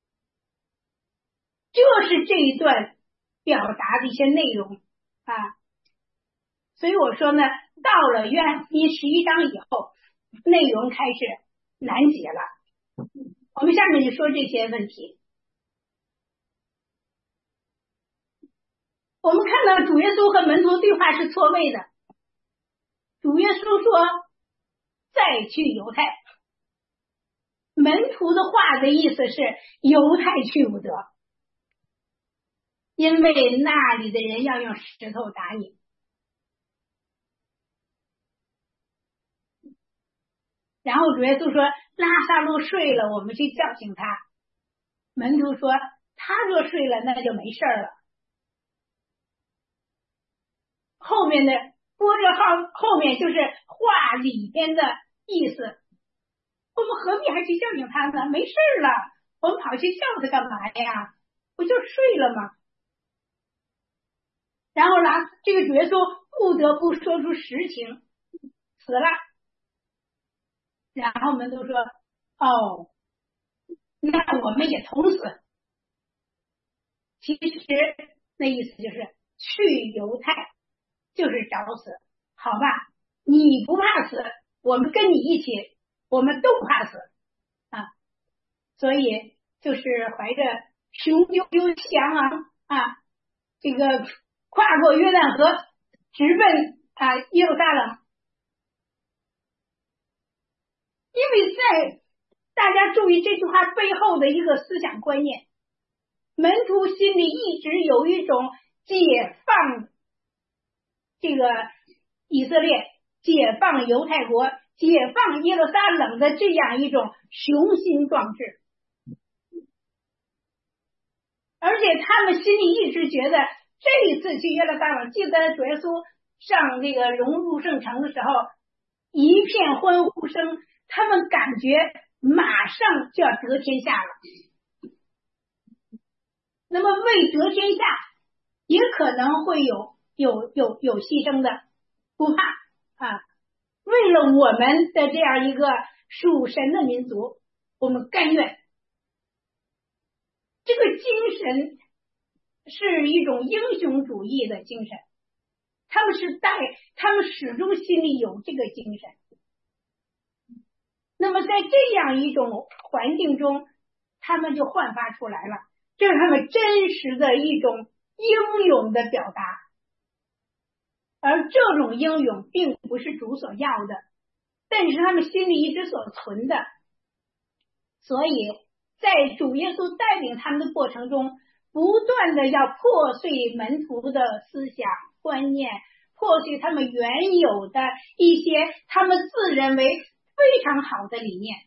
这是这一段表达的一些内容啊，所以我说呢，到了约翰福音十一章以后，内容开始难解了。我们下面就说这些问题。我们看到主耶稣和门徒对话是错位的。主耶稣说再去犹太，门徒的话的意思是犹太去不得，因为那里的人要用石头打你。然后主耶稣说拉撒路睡了，我们去叫醒他。门徒说他若睡了那就没事了。后面的波这号后面就是话里边的意思，我们何必还去叫醒他呢？没事了，我们跑去叫他干嘛呀？不就睡了吗？然后呢，这个主耶稣不得不说出实情，死了。然后我们都说哦，那我们也同死。其实那意思就是去犹太就是找死，好吧？你不怕死，我们跟你一起，我们都怕死啊！所以就是怀着雄赳赳气昂昂啊，这个跨过约旦河，直奔啊耶路撒冷。因为在大家注意这句话背后的一个思想观念，门徒心里一直有一种解放这个以色列、解放犹太国、解放耶路撒冷的这样一种雄心壮志，而且他们心里一直觉得这一次去耶路撒冷，记得主耶稣上那个荣入圣城的时候，一片欢呼声，他们感觉马上就要得天下了。那么为得天下也可能会有有有有牺牲的，不怕啊！为了我们的这样一个属神的民族，我们甘愿。这个精神是一种英雄主义的精神，他们是带，他们始终心里有这个精神。那么在这样一种环境中，他们就焕发出来了，这是他们真实的一种英勇的表达。而这种英勇并不是主所要的，但是他们心里一直所存的。所以在主耶稣带领他们的过程中，不断的要破碎门徒的思想观念，破碎他们原有的一些他们自认为非常好的理念。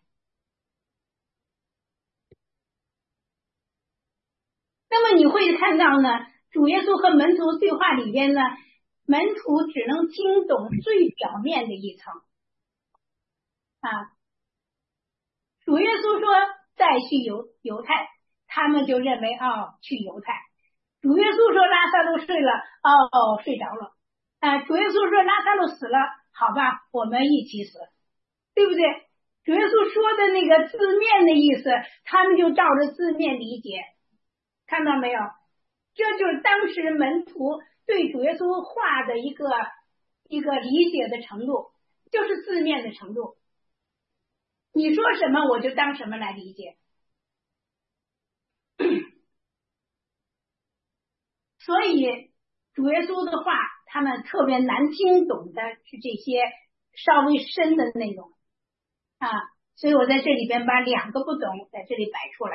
那么你会看到呢，主耶稣和门徒对话里边呢，门徒只能听懂最表面的一层啊。主耶稣说再去犹犹太，他们就认为哦去犹太。主耶稣说拉撒路睡了，哦睡着了啊。主耶稣说拉撒路死了，好吧，我们一起死，对不对？主耶稣说的那个字面的意思，他们就照着字面理解，看到没有？这就是当时门徒对主耶稣话的一个一个理解的程度，就是字面的程度。你说什么我就当什么来理解。所以主耶稣的话他们特别难听懂的是这些稍微深的内容啊，所以我在这里边把两个不懂在这里摆出来。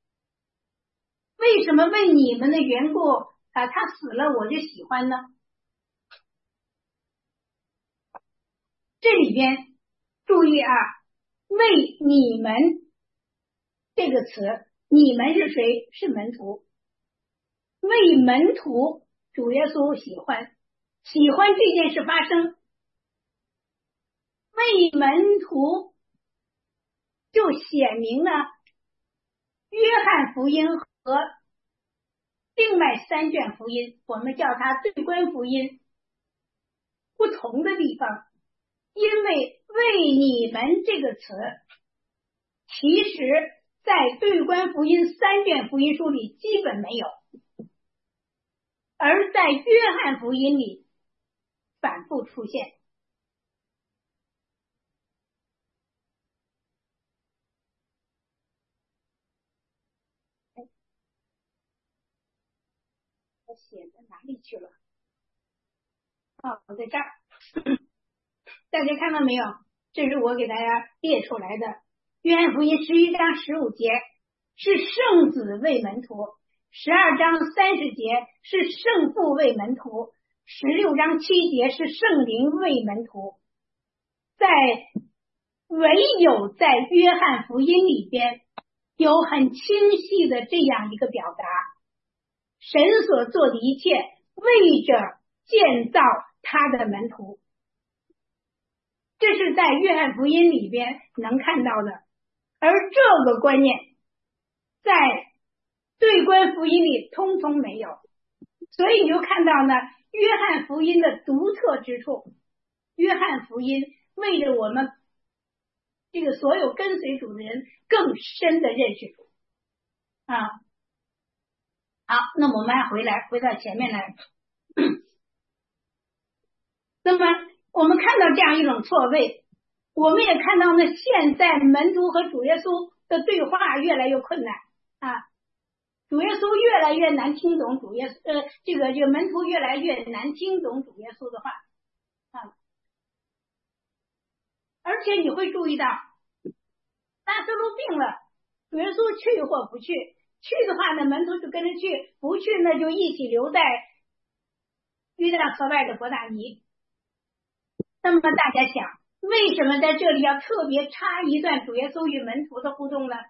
为什么为你们的缘故啊，他死了我就喜欢呢？这里边注意啊，为你们这个词，你们是谁？是门徒。为门徒，主耶稣喜欢，喜欢这件事发生。为门徒就显明了约翰福音和另外三卷福音，我们叫它对观福音不同的地方。因为为你们这个词其实在对观福音三卷福音书里基本没有，而在约翰福音里反复出现。我写在哪里去了？哦，我在这儿。大家看到没有？这是我给大家列出来的约翰福音十一章十五节是圣子为门徒，十二章三十节是圣父为门徒，十六章七节是圣灵为门徒。在唯有在约翰福音里边有很清晰的这样一个表达，神所做的一切为着建造他的门徒，这是在约翰福音里边能看到的。而这个观念在对观福音里通通没有，所以你就看到呢约翰福音的独特之处。约翰福音为了我们这个所有跟随主的人更深的认识主啊。好，那我们回来回到前面来。那么我们看到这样一种错位，我们也看到呢现在门徒和主耶稣的对话越来越困难啊，主耶稣越来越难听懂主耶稣呃这个这个门徒越来越难听懂主耶稣的话啊。而且你会注意到拉撒路病了，主耶稣去或不去，去的话呢门徒就跟着去，不去呢就一起留在约旦河外的伯大尼。那么大家想，为什么在这里要特别插一段主耶稣与门徒的互动呢？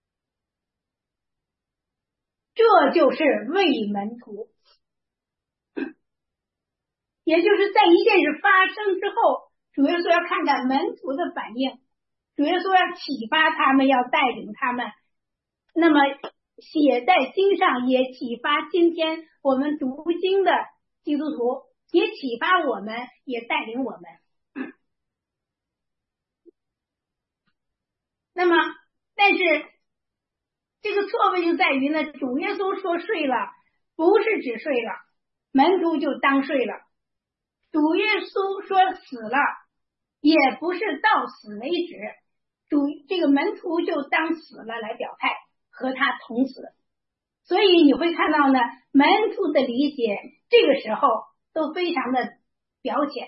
这就是为门徒，也就是在一件事发生之后，主耶稣要看看门徒的反应，主耶稣要启发他们，要带领他们。那么写在经上也启发今天我们读经的基督徒，也启发我们，也带领我们。那么但是这个错位就在于呢，主耶稣说睡了， 不是只睡了，门徒就当睡了。主耶稣说死了，也不是到死为止，主这个门徒就当死了来表态，和他同死。所以你会看到呢，门徒的理解这个时候都非常的表浅。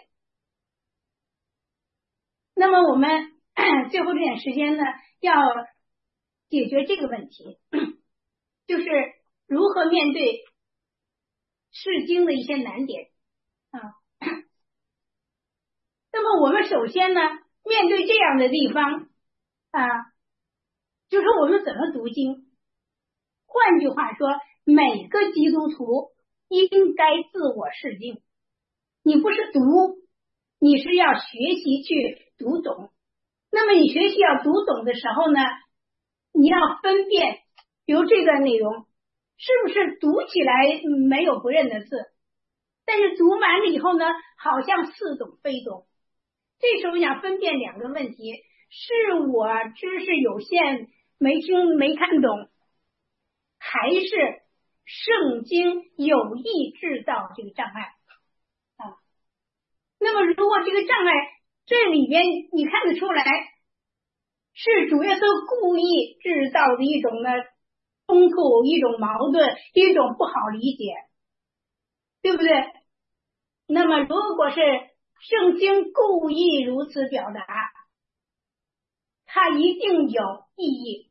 那么我们最后这点时间呢，要解决这个问题，就是如何面对释经的一些难点啊。那么我们首先呢，面对这样的地方啊，就是我们怎么读经。换句话说，每个基督徒应该自我释经。你不是读，你是要学习去读懂。那么你学习要读懂的时候呢，你要分辨，比如这段内容是不是读起来没有不认的字，但是读完了以后呢，好像似懂非懂。这时候想分辨两个问题，是我知识有限，没听没看懂，还是圣经有意制造这个障碍啊？那么如果这个障碍这里边你看得出来是主耶稣故意制造的一种呢冲突，一种矛盾，一种不好理解，对不对？那么如果是圣经故意如此表达，它一定有意义。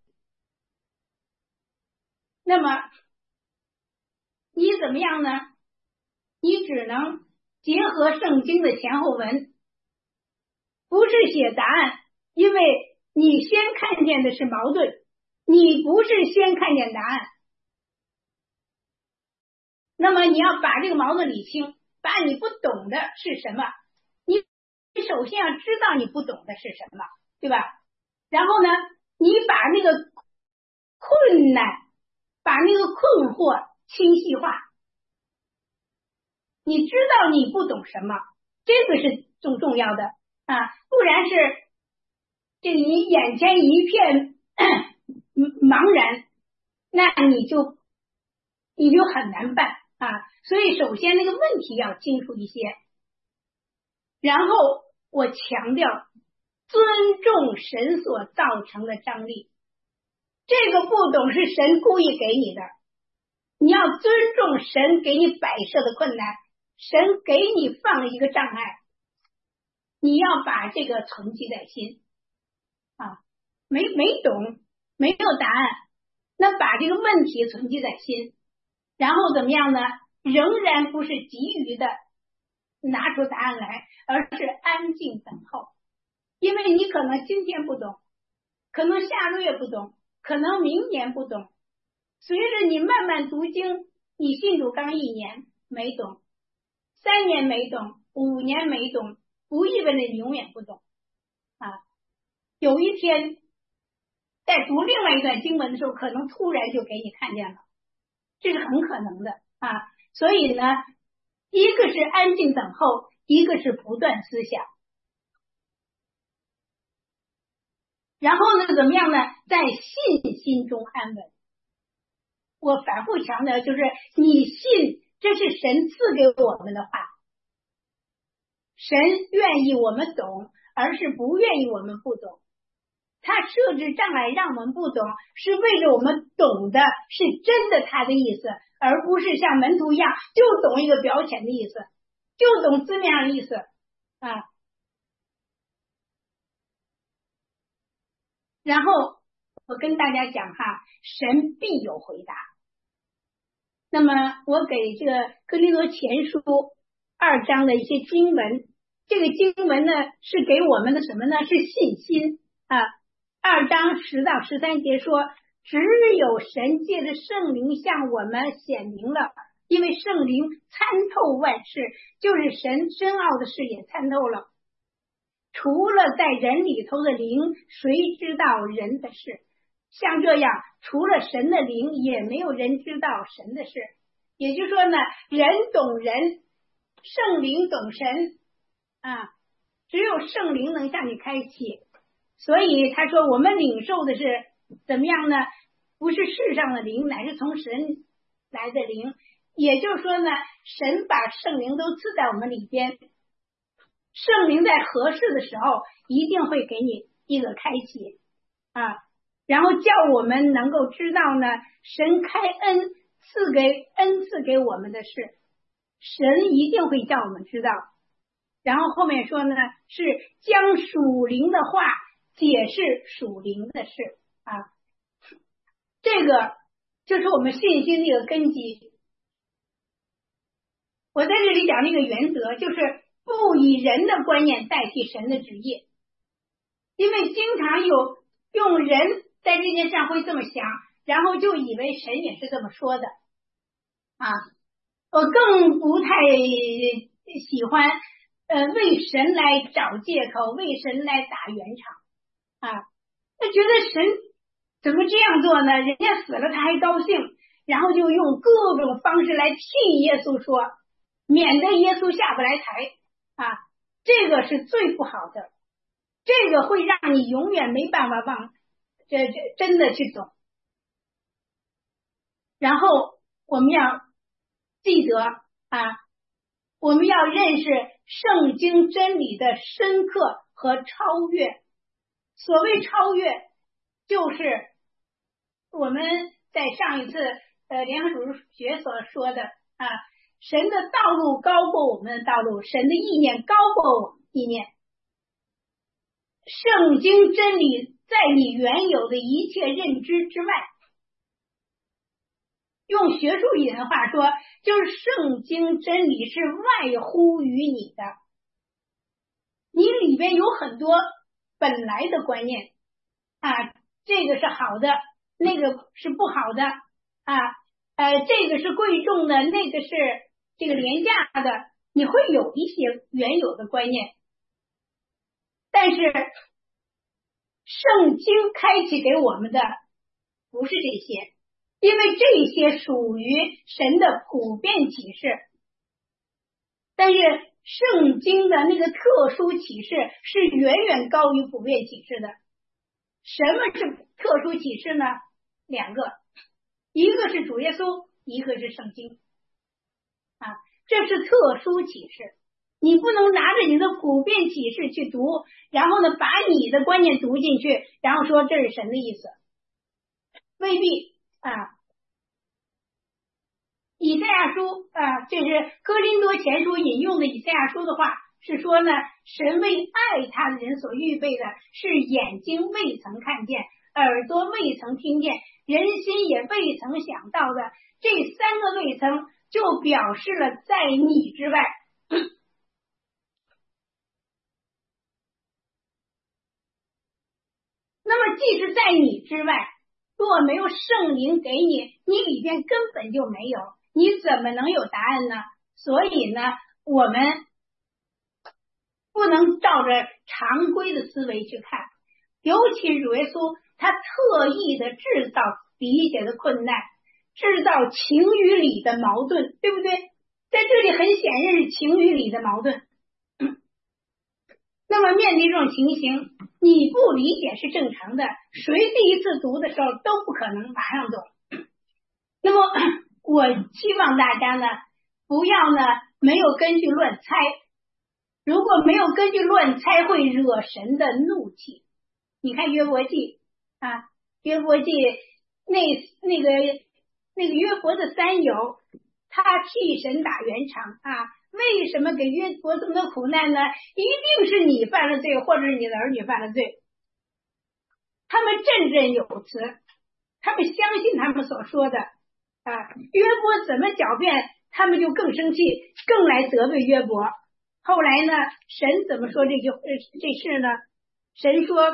那么你怎么样呢？你只能结合圣经的前后文，不是写答案，因为你先看见的是矛盾，你不是先看见答案。那么你要把这个矛盾理清，把你不懂的是什么，你首先要知道你不懂的是什么，对吧？然后呢，你把那个困难，把那个困惑清晰化。你知道你不懂什么，这个是重重要的啊，不然是这你眼前一片茫然，那你就你就很难办啊。所以首先那个问题要清楚一些，然后我强调尊重神所造成的张力，这个不懂是神故意给你的，你要尊重神给你摆设的困难，神给你放了一个障碍，你要把这个存记在心啊，没没懂，没有答案，那把这个问题存记在心，然后怎么样呢？仍然不是急于的拿出答案来，而是安静等候。因为你可能今天不懂，可能下个月不懂，可能明年不懂，随着你慢慢读经，你信主刚一年没懂，三年没懂，五年没懂，不意味着你永远不懂啊。有一天在读另外一段经文的时候，可能突然就给你看见了，这是很可能的啊。所以呢，一个是安静等候，一个是不断思想。然后呢，怎么样呢？在信心中安稳。我反复强调，就是你信，这是神赐给我们的话。神愿意我们懂，而是不愿意我们不懂。他设置障碍让我们不懂，是为了我们懂的是真的他的意思，而不是像门徒一样就懂一个表浅的意思，就懂字面上的意思啊。然后我跟大家讲哈，神必有回答。那么我给这个哥林多前书二章的一些经文，这个经文呢是给我们的什么呢？是信心啊。二章十到十三节说，只有神借着圣灵向我们显明了，因为圣灵参透万事，就是神深奥的事也参透了。除了在人里头的灵，谁知道人的事？像这样，除了神的灵，也没有人知道神的事。也就是说呢，人懂人，圣灵懂神啊，只有圣灵能向你开启。所以他说我们领受的是怎么样呢？不是世上的灵，乃是从神来的灵， 也就是说呢，神把圣灵都赐在我们里边，圣灵在合适的时候一定会给你一个开启啊，然后叫我们能够知道呢，神开恩赐给恩赐给我们的事，神一定会叫我们知道。然后后面说呢，是将属灵的话解释属灵的事啊，这个就是我们信心的一个根基。我在这里讲这个原则，就是不以人的观念代替神的旨意，因为经常有用人在这件事上会这么想，然后就以为神也是这么说的啊。我更不太喜欢呃为神来找借口，为神来打圆场啊。他觉得神怎么这样做呢？人家死了他还高兴，然后就用各种方式来替耶稣说，免得耶稣下不来台啊，这个是最不好的，这个会让你永远没办法往这这真的去走。然后我们要记得啊，我们要认识圣经真理的深刻和超越。所谓超越，就是我们在上一次呃联合主日学所说的啊，神的道路高过我们的道路，神的意念高过我们的意念。圣经真理在你原有的一切认知之外，用学术一点的话说，就是圣经真理是外乎于你的，你里边有很多本来的观念啊，这个是好的，那个是不好的啊，呃，这个是贵重的，那个是这个廉价的，你会有一些原有的观念，但是圣经开启给我们的不是这些，因为这些属于神的普遍启示，但是圣经的那个特殊启示是远远高于普遍启示的。什么是特殊启示呢？两个，一个是主耶稣，一个是圣经啊，这是特殊启示。你不能拿着你的普遍启示去读，然后呢把你的观念读进去，然后说这是神的意思，未必啊。以赛亚书啊，这是哥林多前书引用的以赛亚书的话，是说呢，神为爱他的人所预备的是眼睛未曾看见，耳朵未曾听见，人心也未曾想到的，这三个未曾就表示了在你之外。那么即使在你之外，若没有圣灵给你，你里边根本就没有，你怎么能有答案呢？所以呢，我们不能照着常规的思维去看，尤其主耶稣他特意的制造理解的困难，制造情与理的矛盾，对不对？在这里很显然是情与理的矛盾。那么面对这种情形，你不理解是正常的，谁第一次读的时候都不可能马上懂。那么我希望大家呢，不要呢没有根据乱猜，如果没有根据乱猜会惹神的怒气。你看约伯记啊，约伯记那那个那个约伯的三友，他替神打圆场啊，为什么给约伯这么多苦难呢？一定是你犯了罪，或者是你的儿女犯了罪。他们振振有词，他们相信他们所说的啊。约伯怎么狡辩，他们就更生气，更来责备约伯。后来呢，神怎么说这句这事呢？神说，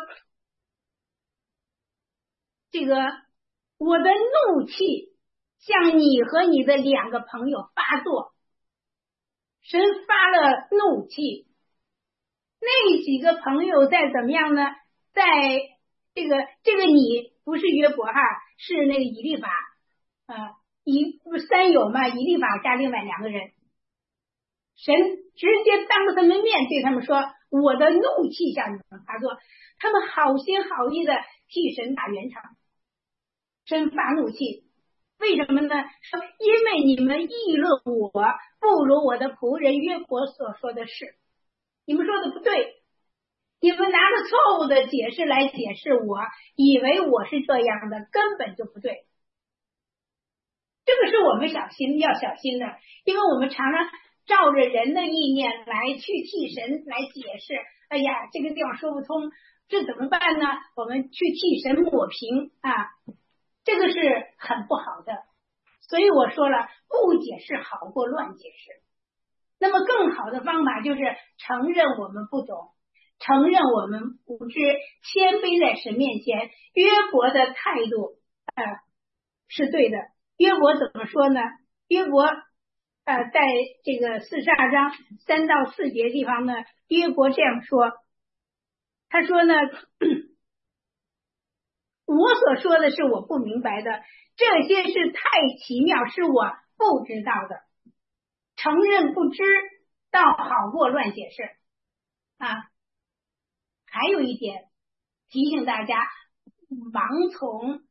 这个我的怒气向你和你的两个朋友发作。神发了怒气，那几个朋友在怎么样呢？在这个这个你不是约伯哈，是那个以利法啊，以三友嘛，以利法加另外两个人。神直接当着他们面对他们说，我的怒气向你们发作。他们好心好意的替神打圆场，神发怒气， 为什么呢？说因为你们议论我不如我的仆人约伯所说的是，你们说的不对，你们拿着错误的解释来解释我，以为我是这样的，根本就不对。这个是我们小心要小心的，因为我们常常照着人的意念来去替神来解释，哎呀，这个地方说不通，这怎么办呢？我们去替神抹平啊，这个是很不好的。所以我说了，不解释好过乱解释。那么更好的方法就是承认我们不懂，承认我们无知，谦卑在神面前。约伯的态度呃是对的。约伯怎么说呢？约伯呃在这个四十二章三到四节地方呢，约伯这样说，他说呢，我所说的是我不明白的，这些是太奇妙，是我不知道的。承认不知倒好过乱解释啊。还有一点提醒大家，盲从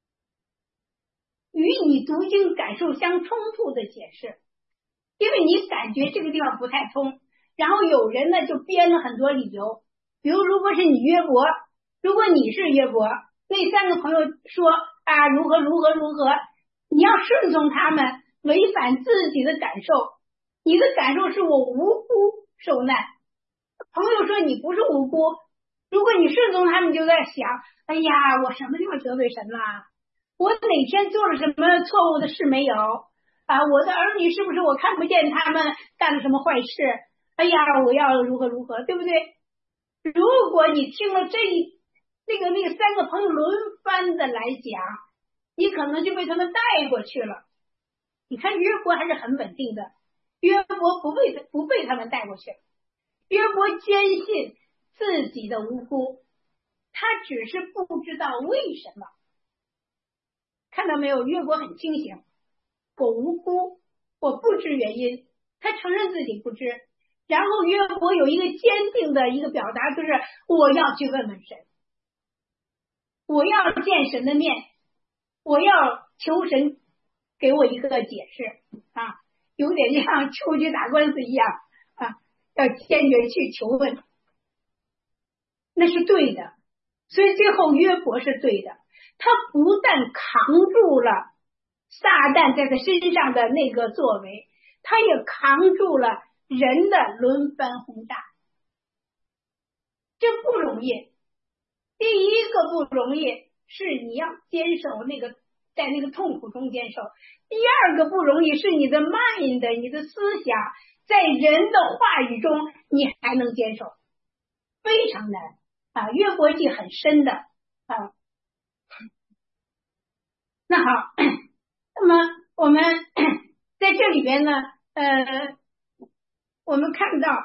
与你读经感受相冲突的解释，因为你感觉这个地方不太通，然后有人呢就编了很多理由，比如如果是你约伯，如果你是约伯，那三个朋友说啊如何如何如何，你要顺从他们，违反自己的感受，你的感受是我无辜受难，朋友说你不是无辜，如果你顺从他们，就在想，哎呀，我什么地方得罪神了？我哪天做了什么错误的事没有啊？我的儿女是不是我看不见他们干了什么坏事？哎呀，我要如何如何，对不对？如果你听了这一那个那个三个朋友轮番的来讲，你可能就被他们带过去了。你看约伯还是很稳定的，约伯不被不被他们带过去，约伯坚信自己的无辜，他只是不知道为什么。看到没有？约伯很清醒，我无辜，我不知原因，他承认自己不知。然后约伯有一个坚定的一个表达，就是我要去问问神，我要见神的面，我要求神给我一个解释啊，有点像秋菊打官司一样啊，要坚决去求问，那是对的。所以最后约伯是对的，他不但扛住了撒旦在他身上的那个作为，他也扛住了人的轮番轰炸，这不容易。第一个不容易是你要坚守那个在那个痛苦中坚守，第二个不容易是你的 mind 你的思想在人的话语中你还能坚守，非常难啊，约伯记很深的啊。那好，那么我们在这里边呢，呃，我们看到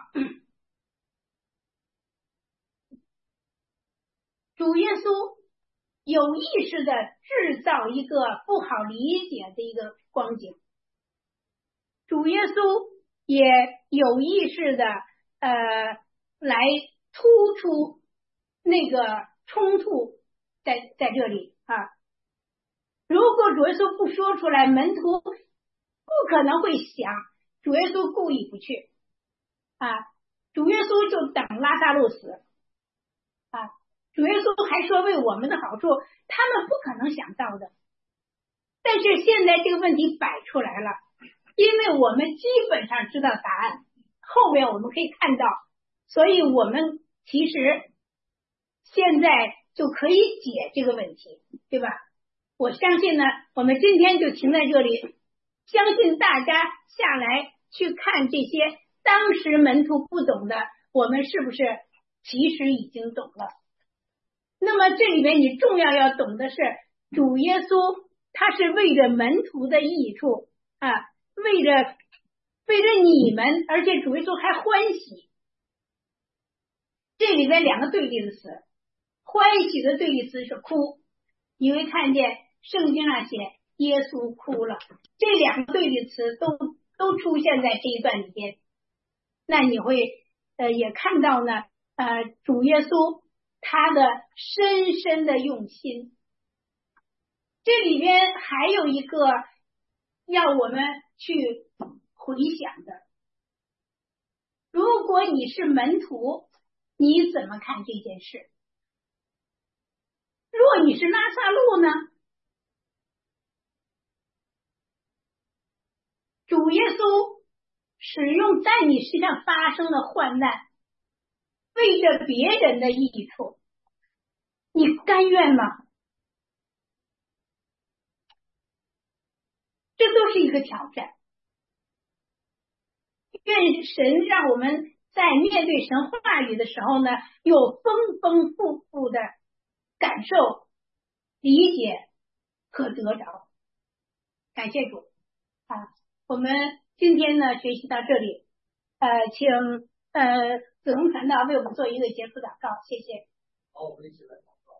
主耶稣有意识的制造一个不好理解的一个光景，主耶稣也有意识的呃来突出那个冲突在在这里啊。如果主耶稣不说出来，门徒不可能会想主耶稣故意不去啊，主耶稣就等拉撒路死啊，主耶稣还说为我们的好处，他们不可能想到的。但是现在这个问题摆出来了，因为我们基本上知道答案，后面我们可以看到，所以我们其实现在就可以解这个问题，对吧？我相信呢，我们今天就停在这里，相信大家下来去看这些当时门徒不懂的，我们是不是其实已经懂了？那么这里面你重要要懂的是，主耶稣他是为着门徒的益处啊，为着为着你们，而且主耶稣还欢喜。这里面两个对立的词，欢喜的对立词是哭，你会看见圣经上写耶稣哭了，这两个对立词都都出现在这一段里边。那你会呃也看到呢，呃主耶稣他的深深的用心， 这里边还有一个要我们去回想的，如果你是门徒，你怎么看这件事？若你是拉萨路呢？主耶稣使用在你身上发生的患难，为着别人的益处，你甘愿吗？这都是一个挑战。愿神让我们在面对神话语的时候呢，有丰丰富富的感受、理解和得着。感谢主啊！我们今天呢学习到这里，呃，请呃子龙传道为我们做一个结束祷告，谢谢。 好，我们一起来祷告。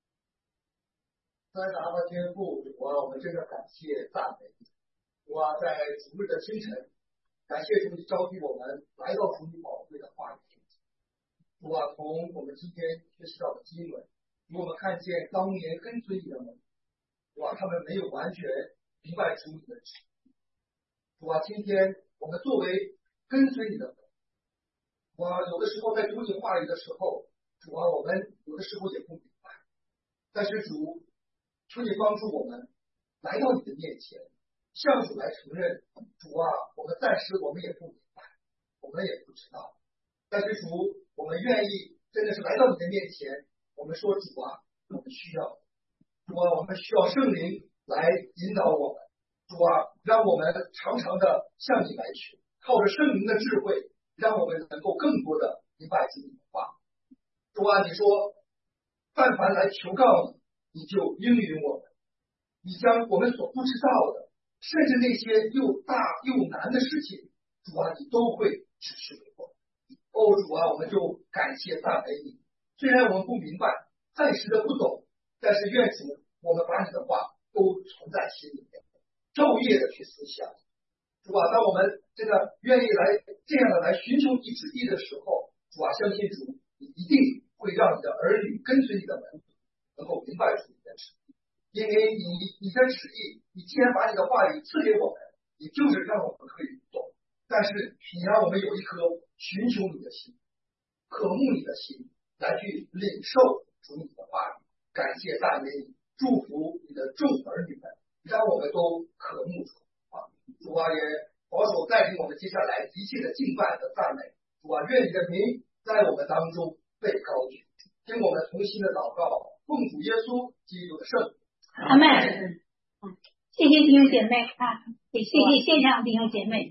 在阿爸天父，主啊，我们真的感谢赞美你。主啊，在主日的清晨，感谢主你召集我们来到主你宝贵的话语中。主啊，从我们今天学习到的经文，使我们看见当年跟随你的人，主啊，他们没有完全明白主你的旨意。主啊，今天我们作为跟随你的人，主啊，有的时候在读你话语的时候，主啊，我们有的时候也不明白，但是主，求你帮助我们来到你的面前，向主来承认，主啊，我们暂时我们也不明白，我们也不知道，但是主，我们愿意真的是来到你的面前，我们说主啊，我们需要，主啊，我们需要圣灵来引导我们，主啊，让我们常常的向你来求，靠着圣灵的智慧，让我们能够更多的明白主你的话。主啊，你说，但凡来求告你，你就应允我们，你将我们所不知道的，甚至那些又大又难的事情，主啊，你都会指示给我们。哦，主啊，我们就感谢赞美你。虽然我们不明白，暂时的不懂，但是愿主我们把你的话都存在心里面，昼夜的去思想。主啊，当我们这个愿意来这样的来寻求你旨意的时候，主啊，相信主，你一定会让你的儿女跟随你的门徒能够明白主你的旨意，因为你你的旨意，你既然把你的话语赐给我们，你就是让我们可以懂，但是你让我们有一颗寻求你的心，渴慕你的心，来去领受主你的话语。感谢赞美你，祝福你的众儿女们，让我们都渴慕主啊！主啊，也保守带领我们接下来一切的敬拜和赞美。主啊，愿你的名在我们当中被高举。听我们同心的祷告，奉主耶稣基督的圣。 阿门。谢谢弟兄姐妹啊，也谢谢线上弟兄姐妹。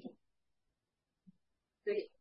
对。